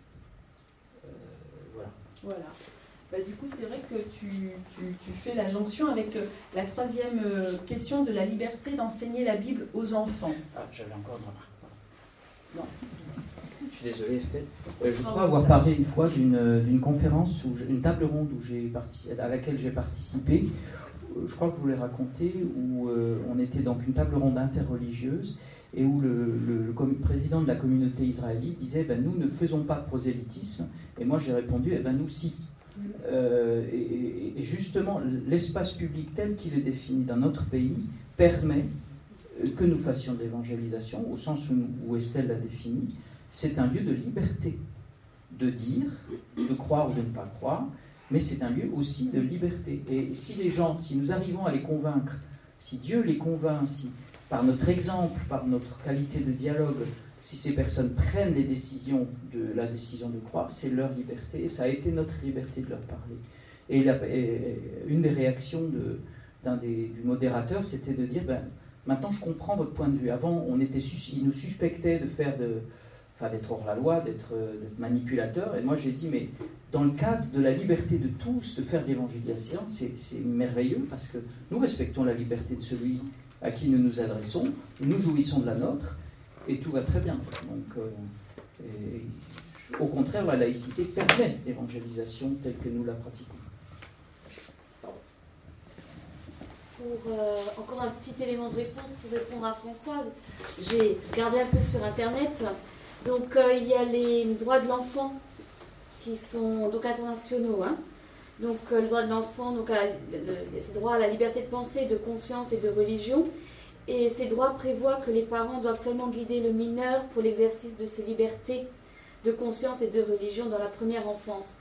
Voilà. Bah, du coup, c'est vrai que tu, tu, tu fais la jonction avec euh, la troisième euh, question de la liberté d'enseigner la Bible aux enfants. Ah, j'avais encore une remarque. Non. Je suis désolé, Estelle. Euh, je crois avoir parlé une fois d'une, d'une conférence, où une table ronde où j'ai participé, à laquelle j'ai participé. Je crois que je vous l'ai raconté, où euh, on était donc une table ronde interreligieuse. et où le, le, le com- président de la communauté israélite disait ben, « nous ne faisons pas de prosélytisme », et moi j'ai répondu eh ben, « nous si ». Euh, et, et justement, l'espace public tel qu'il est défini dans notre pays permet que nous fassions de l'évangélisation, au sens où, où Estelle l'a défini. C'est un lieu de liberté, de dire, de croire ou de ne pas croire, mais c'est un lieu aussi de liberté. Et si les gens, si nous arrivons à les convaincre, si Dieu les convainc, si par notre exemple, par notre qualité de dialogue, si ces personnes prennent les décisions de la décision de croire, c'est leur liberté, et ça a été notre liberté de leur parler. Et, la, et une des réactions de, d'un des, du modérateur, c'était de dire ben, maintenant je comprends votre point de vue. Avant, on était sus, ils nous suspectaient de faire de, enfin, d'être hors la loi, d'être, d'être manipulateurs, et moi j'ai dit mais dans le cadre de la liberté de tous de faire de l'évangélisation, c'est, c'est merveilleux parce que nous respectons la liberté de celui à qui nous nous adressons, nous jouissons de la nôtre, et tout va très bien. Donc, euh, et, au contraire, la laïcité permet l'évangélisation telle que nous la pratiquons. Pour euh, encore un petit élément de réponse pour répondre à Françoise, j'ai regardé un peu sur Internet. Donc, euh, il y a les droits de l'enfant qui sont donc internationaux. Hein. Donc, euh, le droit de l'enfant, donc, à, le, c'est droit à la liberté de pensée, de conscience et de religion. Et ces droits prévoient que les parents doivent seulement guider le mineur pour l'exercice de ses libertés de conscience et de religion dans la première enfance.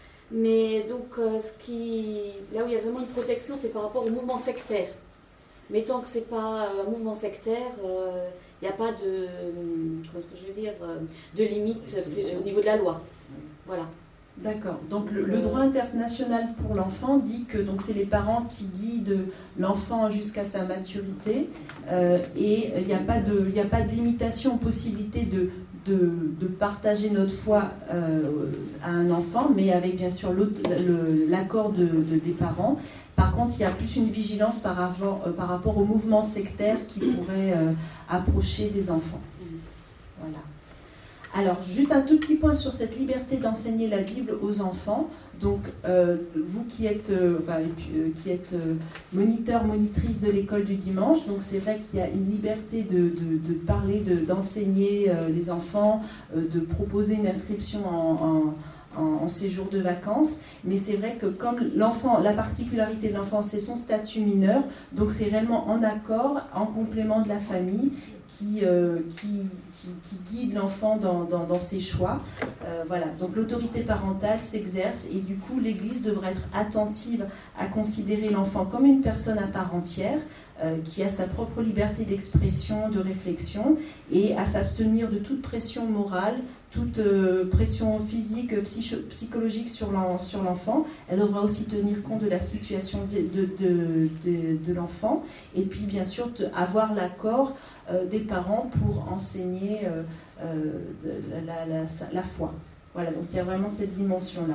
Mais donc, euh, ce qui, là où il y a vraiment une protection, c'est par rapport au mouvement sectaire. Mais tant que ce n'est pas un mouvement sectaire, euh, il n'y a pas de, comment est-ce que je veux dire, de limite au niveau de la loi. Voilà. D'accord. Donc le, le droit international pour l'enfant dit que donc c'est les parents qui guident l'enfant jusqu'à sa maturité euh, et il n'y a pas de, il n'y a pas de limitation, possibilité de, de, de partager notre foi euh, à un enfant, mais avec bien sûr le, l'accord de, de, des parents. Par contre, il y a plus une vigilance par rapport, euh, par rapport au mouvement sectaire qui pourrait euh, approcher des enfants. Voilà. Alors, juste un tout petit point sur cette liberté d'enseigner la Bible aux enfants. Donc, euh, vous qui êtes, euh, enfin, euh, qui êtes euh, moniteur, monitrice de l'école du dimanche, donc c'est vrai qu'il y a une liberté de, de, de parler, de, d'enseigner euh, les enfants, euh, de proposer une inscription en, en, en, en séjour de vacances. Mais c'est vrai que comme l'enfant, la particularité de l'enfant, c'est son statut mineur, donc c'est réellement en accord, en complément de la famille, qui, euh, qui, qui, qui guide l'enfant dans, dans, dans ses choix. Euh, voilà. Donc l'autorité parentale s'exerce et du coup l'Église devrait être attentive à considérer l'enfant comme une personne à part entière euh, qui a sa propre liberté d'expression, de réflexion et à s'abstenir de toute pression morale, toute euh, pression physique, psycho- psychologique sur, l'en, sur l'enfant. Elle devra aussi tenir compte de la situation de, de, de, de, de l'enfant et puis bien sûr avoir l'accord euh, des parents pour enseigner euh, euh, la, la, la, la foi. Voilà, donc il y a vraiment cette dimension-là.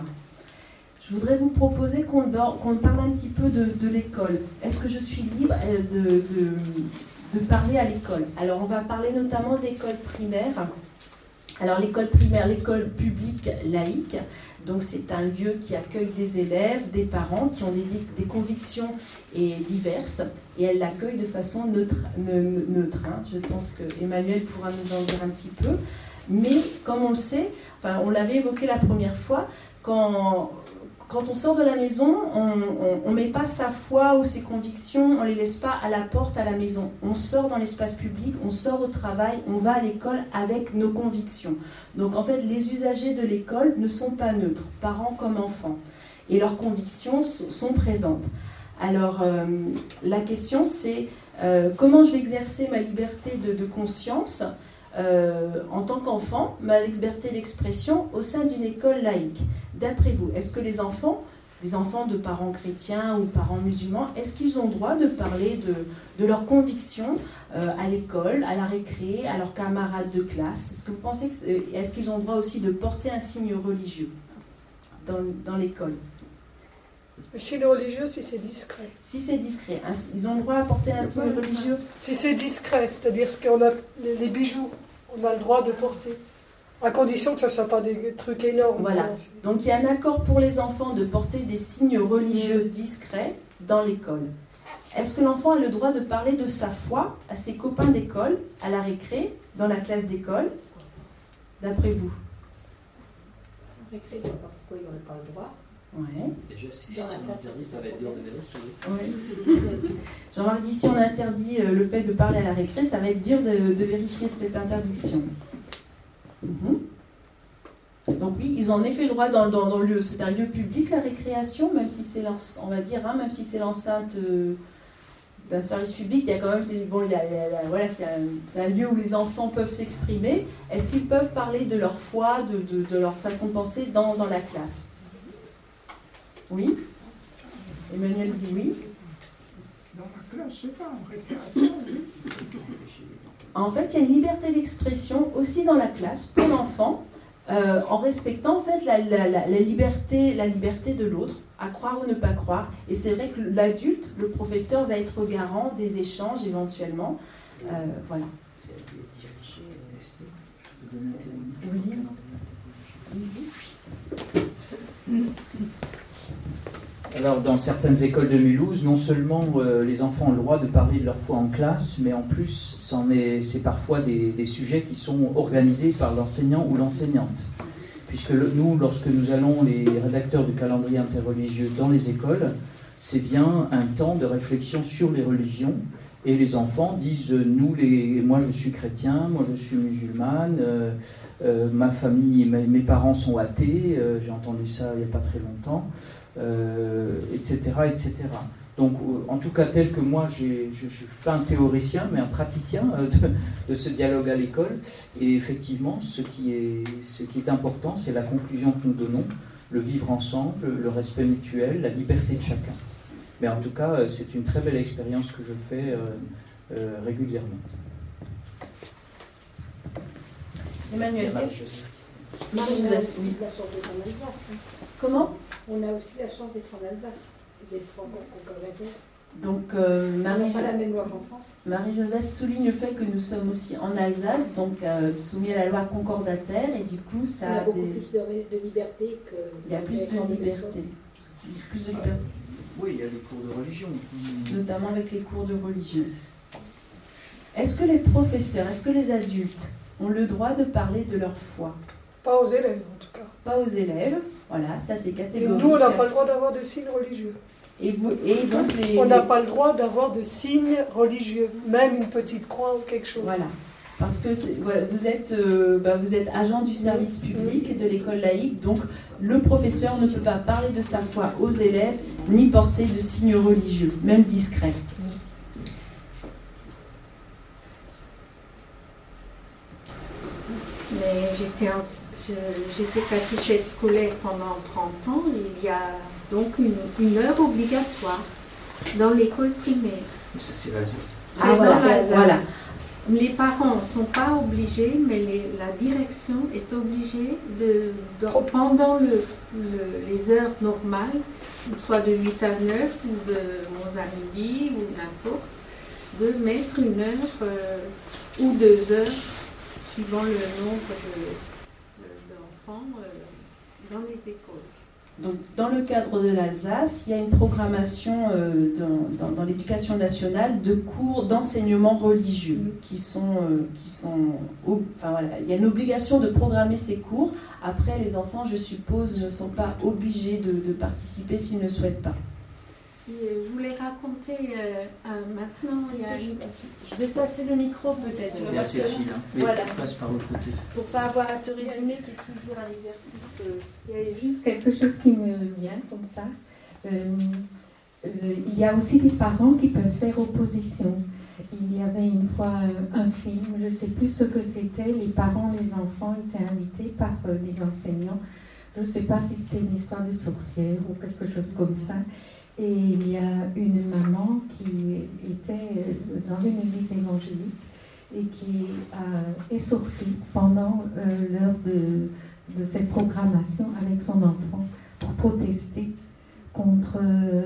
Je voudrais vous proposer qu'on, qu'on parle un petit peu de, de l'école. Est-ce que je suis libre de, de, de parler à l'école ? Alors on va parler notamment d'école primaire. Alors l'école primaire, l'école publique laïque, donc c'est un lieu qui accueille des élèves, des parents qui ont des, des convictions et diverses et elle l'accueille de façon neutre. neutre hein. Je pense que Emmanuel pourra nous en dire un petit peu. Mais comme on le sait, enfin, on l'avait évoqué la première fois, quand... Quand on sort de la maison, on ne met pas sa foi ou ses convictions, on ne les laisse pas à la porte à la maison. On sort dans l'espace public, on sort au travail, on va à l'école avec nos convictions. Donc en fait, les usagers de l'école ne sont pas neutres, parents comme enfants. Et leurs convictions sont présentes. Alors euh, la question c'est euh, comment je vais exercer ma liberté de, de conscience euh, en tant qu'enfant, ma liberté d'expression au sein d'une école laïque. D'après vous, est-ce que les enfants, des enfants de parents chrétiens ou parents musulmans, est-ce qu'ils ont le droit de parler de, de leurs convictions euh, à l'école, à la récré, à leurs camarades de classe ? Est-ce que vous pensez que, est-ce qu'ils ont le droit aussi de porter un signe religieux dans, dans l'école ? Le signe religieux, si c'est discret. Si c'est discret, hein, ils ont le droit à porter un signe religieux ? Si c'est discret, c'est-à-dire ce qu'on a, les bijoux, on a le droit de porter. À condition que ce ne soit pas des trucs énormes. Voilà. Donc il y a un accord pour les enfants de porter des signes religieux discrets dans l'école. Est-ce que l'enfant a le droit de parler de sa foi à ses copains d'école, à la récré, dans la classe d'école, d'après vous? Récré, je vois pas pourquoi il n'aurait pas le droit. Ouais. Déjà, si on interdit, ça va être dur de vérifier. Oui. Jean-Marc dit, si on interdit le fait de parler à la récré, ça va être dur de, de vérifier cette interdiction. Mm-hmm. Donc oui, ils ont en effet le droit dans, dans, dans le lieu, c'est un lieu public, la récréation, même si c'est, on va dire, hein, même si c'est l'enceinte euh, d'un service public, il y a quand même, c'est, bon, il y a, il y a, voilà, c'est un, c'est un lieu où les enfants peuvent s'exprimer. Est-ce qu'ils peuvent parler de leur foi, de, de, de leur façon de penser dans, dans la classe? Oui. Emmanuel dit oui. Dans la classe, c'est pas en récréation. En fait, il y a une liberté d'expression aussi dans la classe pour l'enfant, euh, en respectant en fait la, la, la, la, liberté, la liberté de l'autre, à croire ou ne pas croire. Et c'est vrai que l'adulte, le professeur, va être garant des échanges éventuellement. Euh, voilà. Oui. Alors, dans certaines écoles de Mulhouse, non seulement euh, les enfants ont le droit de parler de leur foi en classe, mais en plus, c'en est, c'est parfois des, des sujets qui sont organisés par l'enseignant ou l'enseignante. Puisque le, nous, lorsque nous allons, les rédacteurs du calendrier interreligieux, dans les écoles, c'est bien un temps de réflexion sur les religions. Et les enfants disent, nous, les, moi je suis chrétien, moi je suis musulmane, euh, euh, ma famille, mes, mes parents sont athées, euh, j'ai entendu ça il n'y a pas très longtemps. Euh, et cetera, et cetera. Donc, euh, en tout cas, tel que moi, j'ai, je ne suis pas un théoricien, mais un praticien euh, de, de ce dialogue à l'école. Et effectivement, ce qui est, ce qui est important, c'est la conclusion que nous donnons, le vivre ensemble, le respect mutuel, la liberté de chacun. Mais en tout cas, euh, c'est une très belle expérience que je fais euh, euh, régulièrement. Emmanuel, Marie-Joseph. Marie-Joseph, oui. La chance d'être en Alsace. Comment? On a aussi la chance d'être en Alsace, d'être en Concordateur. Donc, euh, Marie, on n'a pas la même loi qu'en France. Marie-Joseph souligne le fait que nous sommes aussi en Alsace, donc euh, soumis à la loi concordataire, et du coup, ça on a, a beaucoup des... plus de, de liberté que... Il y a plus de liberté. Plus de liberté. Oui, il y a les cours de religion. Notamment avec les cours de religion. Est-ce que les professeurs, est-ce que les adultes ont le droit de parler de leur foi? Pas aux élèves, en tout cas. Pas aux élèves, voilà, ça c'est catégorique. Et nous, on n'a pas le droit d'avoir de signes religieux. Et, vous, et donc les... On n'a pas le droit d'avoir de signes religieux, même une petite croix ou quelque chose. Voilà. Parce que voilà, vous, êtes, euh, bah, vous êtes agent du service public et de l'école laïque, donc le professeur ne peut pas parler de sa foi aux élèves, ni porter de signes religieux, même discrets. Mais j'étais, en, je, j'étais catéchète scolaire pendant trente ans, et il y a donc une, une heure obligatoire dans l'école primaire. Ça, c'est l'Alsace. Ah, voilà, voilà. Les parents ne sont pas obligés, mais les, la direction est obligée, de, de, pendant le, le, les heures normales, soit de huit à neuf ou de onze à midi ou n'importe, de mettre une heure euh, ou deux heures, suivant le nombre de, de, d'enfants euh, dans les écoles. Donc, dans le cadre de l'Alsace, il y a une programmation euh, dans, dans, dans l'éducation nationale de cours d'enseignement religieux qui sont, euh, qui sont oh, enfin, voilà, il y a une obligation de programmer ces cours. Après, les enfants, je suppose, ne sont pas obligés de, de participer s'ils ne souhaitent pas. Et, euh, je voulais raconter euh, un, maintenant, il y a une... Je vais passer le micro peut-être. Il y a cette fille là. Oui, voilà. Passe par l'autre côté. Pour ne pas avoir à te résumer, qui est toujours un exercice. Euh... Il y a juste quelque chose qui me vient comme ça. Euh, euh, il y a aussi des parents qui peuvent faire opposition. Il y avait une fois un, un film, je ne sais plus ce que c'était, les parents, les enfants étaient invités par euh, les enseignants. Je ne sais pas si c'était une histoire de sorcière ou quelque chose comme ça. Et il y a une maman qui était dans une église évangélique et qui a, est sortie pendant euh, l'heure de, de cette programmation avec son enfant pour protester contre euh,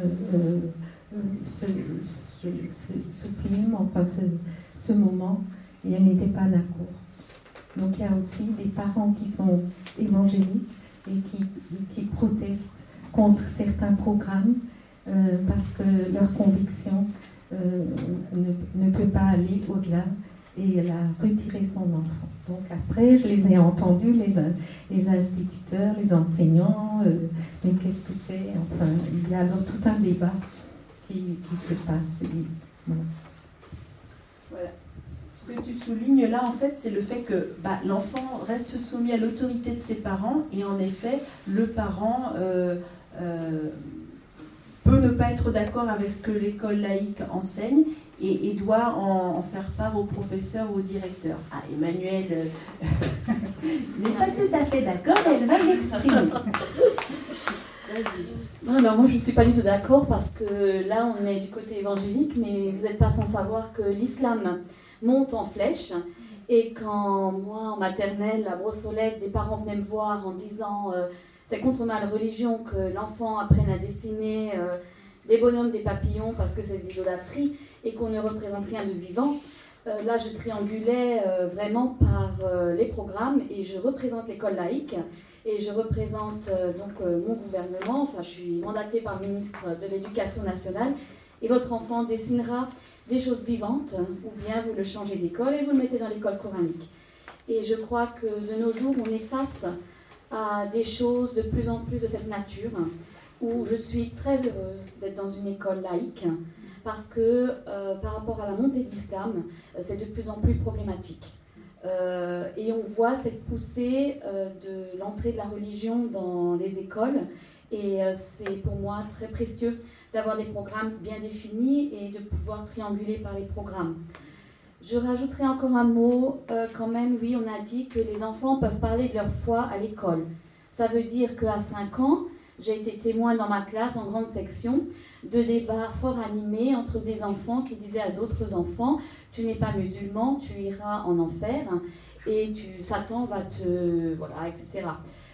euh, ce, ce, ce, ce film, enfin ce, ce moment, et elle n'était pas d'accord. Donc il y a aussi des parents qui sont évangéliques et qui, qui protestent contre certains programmes. Euh, parce que leurs convictions euh, ne, ne peut pas aller au-delà et elle a retiré son enfant. Donc après, je les ai entendus, les, les instituteurs, les enseignants, euh, mais qu'est-ce que c'est? Enfin, il y a alors tout un débat qui, qui se passe. Et, voilà. Voilà. Ce que tu soulignes là, en fait, c'est le fait que bah, l'enfant reste soumis à l'autorité de ses parents et en effet, le parent euh, euh, peut ne pas être d'accord avec ce que l'école laïque enseigne et, et doit en, en faire part au professeur ou au directeur. Ah, Emmanuel euh, n'est pas tout à fait d'accord, elle va l'exprimer. Non, alors moi je ne suis pas du tout d'accord parce que là on est du côté évangélique, mais vous n'êtes pas sans savoir que l'islam monte en flèche. Et quand moi en maternelle à Brossolette, des parents venaient me voir en disant euh, c'est contre ma religion que l'enfant apprenne à dessiner euh, des bonhommes, des papillons parce que c'est de l'idolâtrie et qu'on ne représente rien de vivant. Euh, là je triangulais euh, vraiment par euh, les programmes et je représente l'école laïque. Et je représente euh, donc euh, mon gouvernement, enfin je suis mandatée par le ministre de l'Éducation nationale, et votre enfant dessinera des choses vivantes, ou bien vous le changez d'école et vous le mettez dans l'école coranique. Et je crois que de nos jours, on est face à des choses de plus en plus de cette nature, où je suis très heureuse d'être dans une école laïque, parce que euh, par rapport à la montée de l'islam, euh, c'est de plus en plus problématique. Euh, et on voit cette poussée euh, de l'entrée de la religion dans les écoles et euh, c'est pour moi très précieux d'avoir des programmes bien définis et de pouvoir trianguler par les programmes. Je rajouterai encore un mot, euh, quand même, oui, on a dit que les enfants peuvent parler de leur foi à l'école. Ça veut dire qu'à cinq ans, j'ai été témoin dans ma classe en grande section de débats fort animés entre des enfants qui disaient à d'autres enfants « tu n'es pas musulman, tu iras en enfer et tu, Satan va te... voilà, et cetera »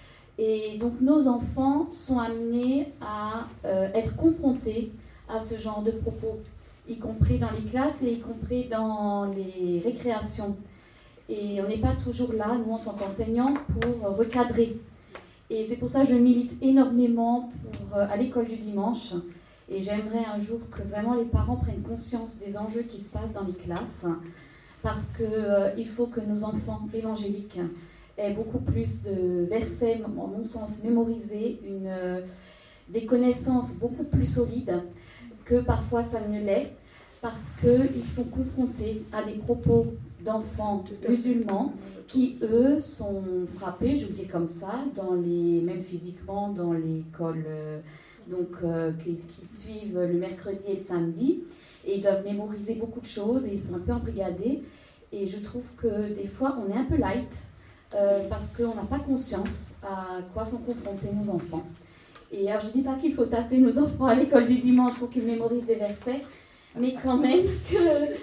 Et donc nos enfants sont amenés à euh, être confrontés à ce genre de propos, y compris dans les classes et y compris dans les récréations. Et on n'est pas toujours là, nous en tant qu'enseignants, pour recadrer. Et c'est pour ça que je milite énormément pour, euh, à l'école du dimanche. Et j'aimerais un jour que vraiment les parents prennent conscience des enjeux qui se passent dans les classes, parce qu'il euh, faut que nos enfants évangéliques aient beaucoup plus de versets, en mon sens, mémorisés, une, euh, des connaissances beaucoup plus solides que parfois ça ne l'est, parce qu'ils sont confrontés à des propos d'enfants musulmans qui, eux, sont frappés, je vous dis comme ça, dans les, même physiquement, dans l'école... Euh, donc euh, qui, qui suivent le mercredi et le samedi, et ils doivent mémoriser beaucoup de choses, et ils sont un peu embrigadés, et je trouve que des fois on est un peu light, euh, parce qu'on n'a pas conscience à quoi sont confrontés nos enfants. Et alors je ne dis pas qu'il faut taper nos enfants à l'école du dimanche pour qu'ils mémorisent des versets, mais quand même que...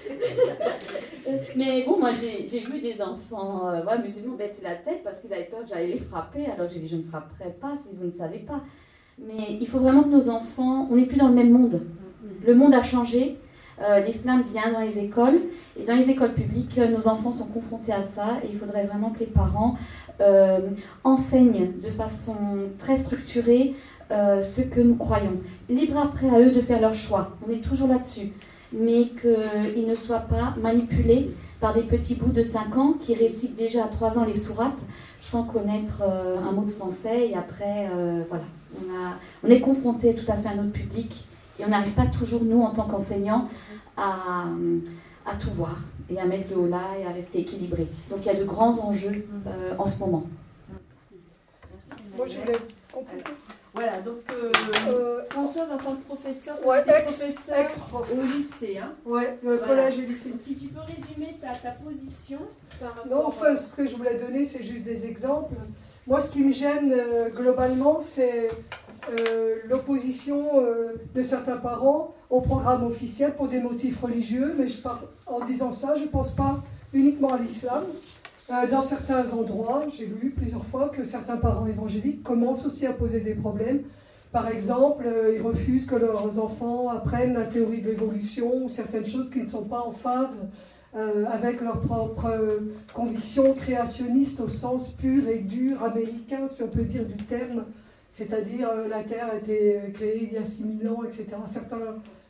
mais bon, moi j'ai, j'ai vu des enfants euh, ouais, musulmans baisser la tête parce qu'ils avaient peur que j'allais les frapper, alors j'ai dit je ne frapperai pas si vous ne savez pas. Mais il faut vraiment que nos enfants, on n'est plus dans le même monde. Le monde a changé, euh, l'islam vient dans les écoles, et dans les écoles publiques, nos enfants sont confrontés à ça, et il faudrait vraiment que les parents euh, enseignent de façon très structurée euh, ce que nous croyons. Libre après à eux de faire leur choix, on est toujours là-dessus, mais qu'ils ne soient pas manipulés par des petits bouts de cinq ans qui récitent déjà à trois ans les sourates sans connaître euh, un mot de français, et après, euh, voilà. On, a, on est confronté tout à fait à notre public et on n'arrive pas toujours, nous, en tant qu'enseignants, à, à tout voir et à mettre le haut là et à rester équilibré. Donc il y a de grands enjeux euh, en ce moment. Merci. Moi, je voulais compléter. Voilà, donc euh, euh, Françoise, en tant que professeur, ouais, ex, professeur ex au lycée. Hein. Ouais, le voilà. collège et lycée. Donc, si tu peux résumer ta, ta position par rapport Non, enfin, ce que je voulais donner, c'est juste des exemples. Moi, ce qui me gêne euh, globalement, c'est euh, l'opposition euh, de certains parents au programme officiel pour des motifs religieux. Mais je parle, en disant ça, je ne pense pas uniquement à l'islam. Euh, dans certains endroits, j'ai lu plusieurs fois que certains parents évangéliques commencent aussi à poser des problèmes. Par exemple, euh, ils refusent que leurs enfants apprennent la théorie de l'évolution ou certaines choses qui ne sont pas en phase Euh, avec leurs propres euh, convictions créationnistes au sens pur et dur américain, si on peut dire, du terme, c'est-à-dire euh, la Terre a été créée il y a six mille ans, et cetera. Certains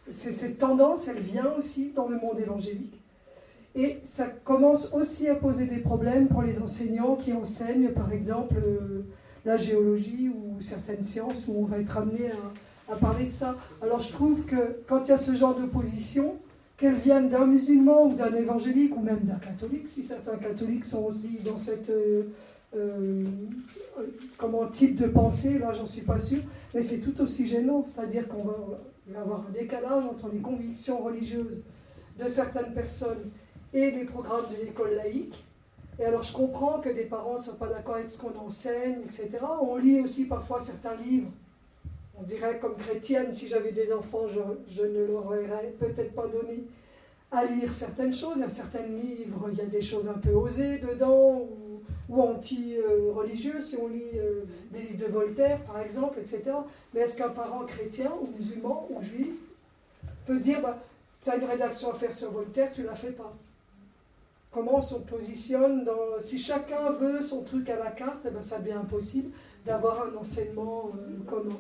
c'est, cette tendance, elle vient aussi dans le monde évangélique. Et ça commence aussi à poser des problèmes pour les enseignants qui enseignent, par exemple, euh, la géologie ou certaines sciences où on va être amené à, à parler de ça. Alors je trouve que quand il y a ce genre de position, qu'elles viennent d'un musulman ou d'un évangélique ou même d'un catholique, si certains catholiques sont aussi dans cette euh, euh, comment, type de pensée, là j'en suis pas sûre, mais c'est tout aussi gênant, c'est-à-dire qu'on va, va avoir un décalage entre les convictions religieuses de certaines personnes et les programmes de l'école laïque. Et alors je comprends que des parents ne soient pas d'accord avec ce qu'on enseigne, et cetera. On lit aussi parfois certains livres. On dirait comme chrétienne, si j'avais des enfants, je, je ne leur aurais peut-être pas donné à lire certaines choses. Il y a certains livres, il y a des choses un peu osées dedans, ou, ou anti-religieux, si on lit euh, des livres de Voltaire, par exemple, et cetera. Mais est-ce qu'un parent chrétien, ou musulman, ou juif, peut dire, bah, tu as une rédaction à faire sur Voltaire, tu ne la fais pas? Comment on se positionne dans... Si chacun veut son truc à la carte, eh ben ça devient impossible d'avoir un enseignement euh, commun.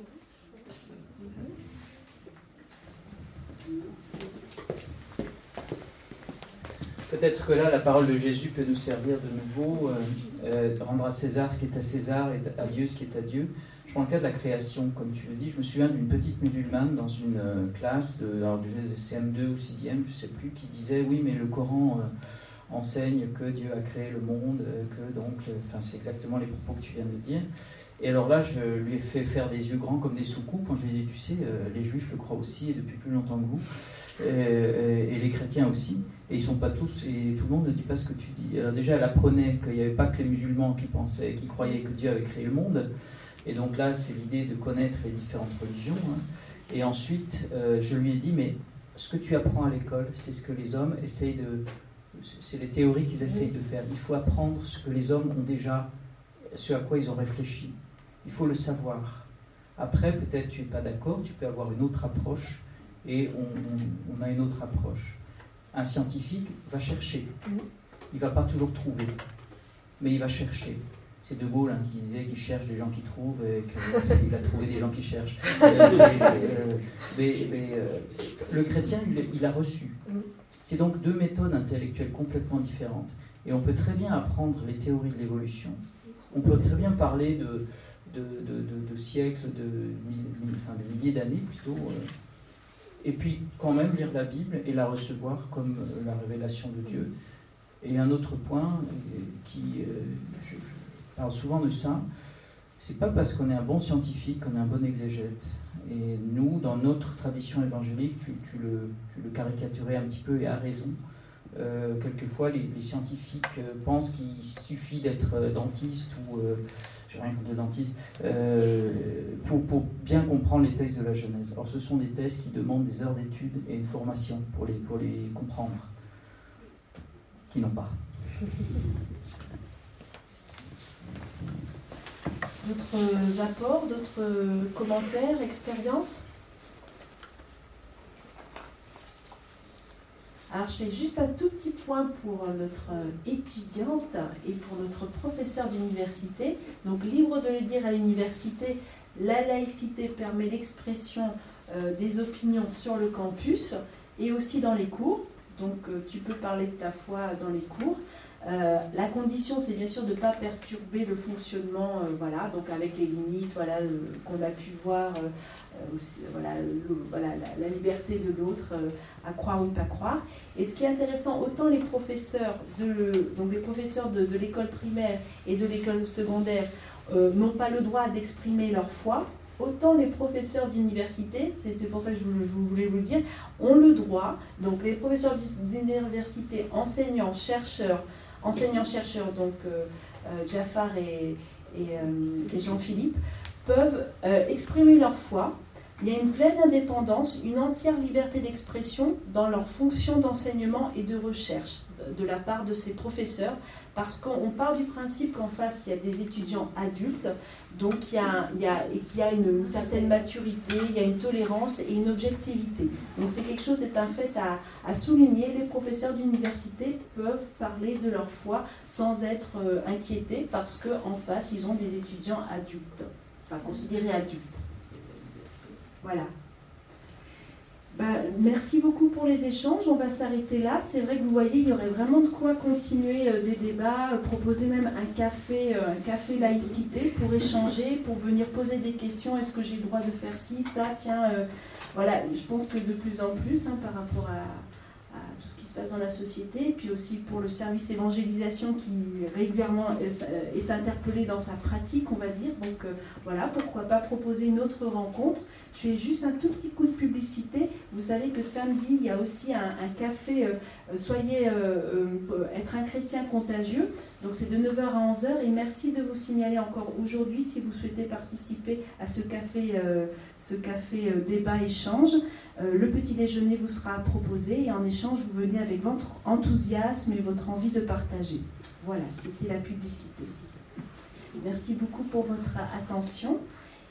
Peut-être que là, la parole de Jésus peut nous servir de nouveau, euh, euh, rendre à César ce qui est à César et à Dieu ce qui est à Dieu. Je prends le cas de la création, comme tu le dis. Je me souviens d'une petite musulmane dans une euh, classe, de, alors, de C M deux ou sixième, je ne sais plus, qui disait « Oui, mais le Coran... Euh, enseigne que Dieu a créé le monde, que donc, enfin c'est exactement les propos que tu viens de dire. Et alors là, je lui ai fait faire des yeux grands comme des soucoupes quand je lui ai dit, tu sais, euh, les juifs le croient aussi et depuis plus longtemps que vous, et, et les chrétiens aussi, et ils sont pas tous, et tout le monde ne dit pas ce que tu dis. Alors déjà, elle apprenait qu'il n'y avait pas que les musulmans qui pensaient, qui croyaient que Dieu avait créé le monde, et donc là, c'est l'idée de connaître les différentes religions. Hein. Et ensuite, euh, je lui ai dit, mais ce que tu apprends à l'école, c'est ce que les hommes essayent de... C'est les théories qu'ils essayent de faire. Il faut apprendre ce que les hommes ont déjà, ce à quoi ils ont réfléchi. Il faut le savoir. Après, peut-être tu n'es pas d'accord, tu peux avoir une autre approche, et on, on, on a une autre approche. Un scientifique va chercher. Il ne va pas toujours trouver, mais il va chercher. C'est De Gaulle hein, qui disait qu'il cherche des gens qui trouvent, et qu'il a trouvé des gens qui cherchent. Euh, euh, mais mais euh, le chrétien, il, il a reçu. C'est donc deux méthodes intellectuelles complètement différentes. Et on peut très bien apprendre les théories de l'évolution. On peut très bien parler de, de, de, de, de siècles, de, enfin de milliers d'années plutôt. Et puis quand même lire la Bible et la recevoir comme la révélation de Dieu. Et un autre point qui... Je, je parle souvent de ça. C'est pas parce qu'on est un bon scientifique qu'on est un bon exégète. Et nous, dans notre tradition évangélique, tu, tu, le, tu le caricaturais un petit peu et à raison. Euh, quelquefois, les, les scientifiques euh, pensent qu'il suffit d'être euh, dentiste ou, euh, j'ai rien contre le dentiste, euh, pour, pour bien comprendre les textes de la Genèse. Alors, ce sont des textes qui demandent des heures d'études et une formation pour les, pour les comprendre, qui n'ont pas. D'autres apports, d'autres commentaires, expériences? Alors je fais juste un tout petit point pour notre étudiante et pour notre professeur d'université. Donc libre de le dire à l'université, la laïcité permet l'expression euh, des opinions sur le campus et aussi dans les cours. Donc euh, tu peux parler de ta foi dans les cours. Euh, la condition, c'est bien sûr de ne pas perturber le fonctionnement, euh, voilà, donc avec les limites voilà, euh, qu'on a pu voir, euh, aussi, voilà, le, voilà la, la liberté de l'autre euh, à croire ou ne pas croire. Et ce qui est intéressant, autant les professeurs de, donc les professeurs de, de l'école primaire et de l'école secondaire euh, n'ont pas le droit d'exprimer leur foi, autant les professeurs d'université, c'est, c'est pour ça que je, vous, je voulais vous le dire, ont le droit, donc les professeurs d'université, enseignants, chercheurs, enseignants-chercheurs, donc euh, euh, Jafar et, et, euh, et Jean-Philippe, peuvent euh, exprimer leur foi. Il y a une pleine indépendance, une entière liberté d'expression dans leur fonction d'enseignement et de recherche de, de la part de ces professeurs, parce qu'on part du principe qu'en face, il y a des étudiants adultes, donc il y a, il y a, et qu'il y a une, une certaine maturité, il y a une tolérance et une objectivité. Donc c'est quelque chose, c'est un fait à, à souligner. Les professeurs d'université peuvent parler de leur foi sans être euh, inquiétés, parce qu'en face, ils ont des étudiants adultes, enfin considérés adultes. Voilà. Bah, merci beaucoup pour les échanges. On va s'arrêter là. C'est vrai que vous voyez, il y aurait vraiment de quoi continuer euh, des débats, euh, proposer même un café, euh, un café laïcité pour échanger, pour venir poser des questions. Est-ce que j'ai le droit de faire ci, ça, tiens, euh, voilà. Je pense que de plus en plus, hein, par rapport à, à tout ce qui se passe dans la société, et puis aussi pour le service évangélisation qui régulièrement est, est interpellé dans sa pratique, on va dire. Donc euh, voilà, pourquoi pas proposer une autre rencontre. Je fais juste un tout petit coup de publicité. Vous savez que samedi, il y a aussi un, un café euh, Soyez euh, euh, être un chrétien contagieux. Donc c'est de neuf heures à onze heures. Et merci de vous signaler encore aujourd'hui si vous souhaitez participer à ce café, euh, ce café euh, débat-échange. Euh, le petit déjeuner vous sera proposé et en échange, vous venez avec votre enthousiasme et votre envie de partager. Voilà, c'était la publicité. Merci beaucoup pour votre attention.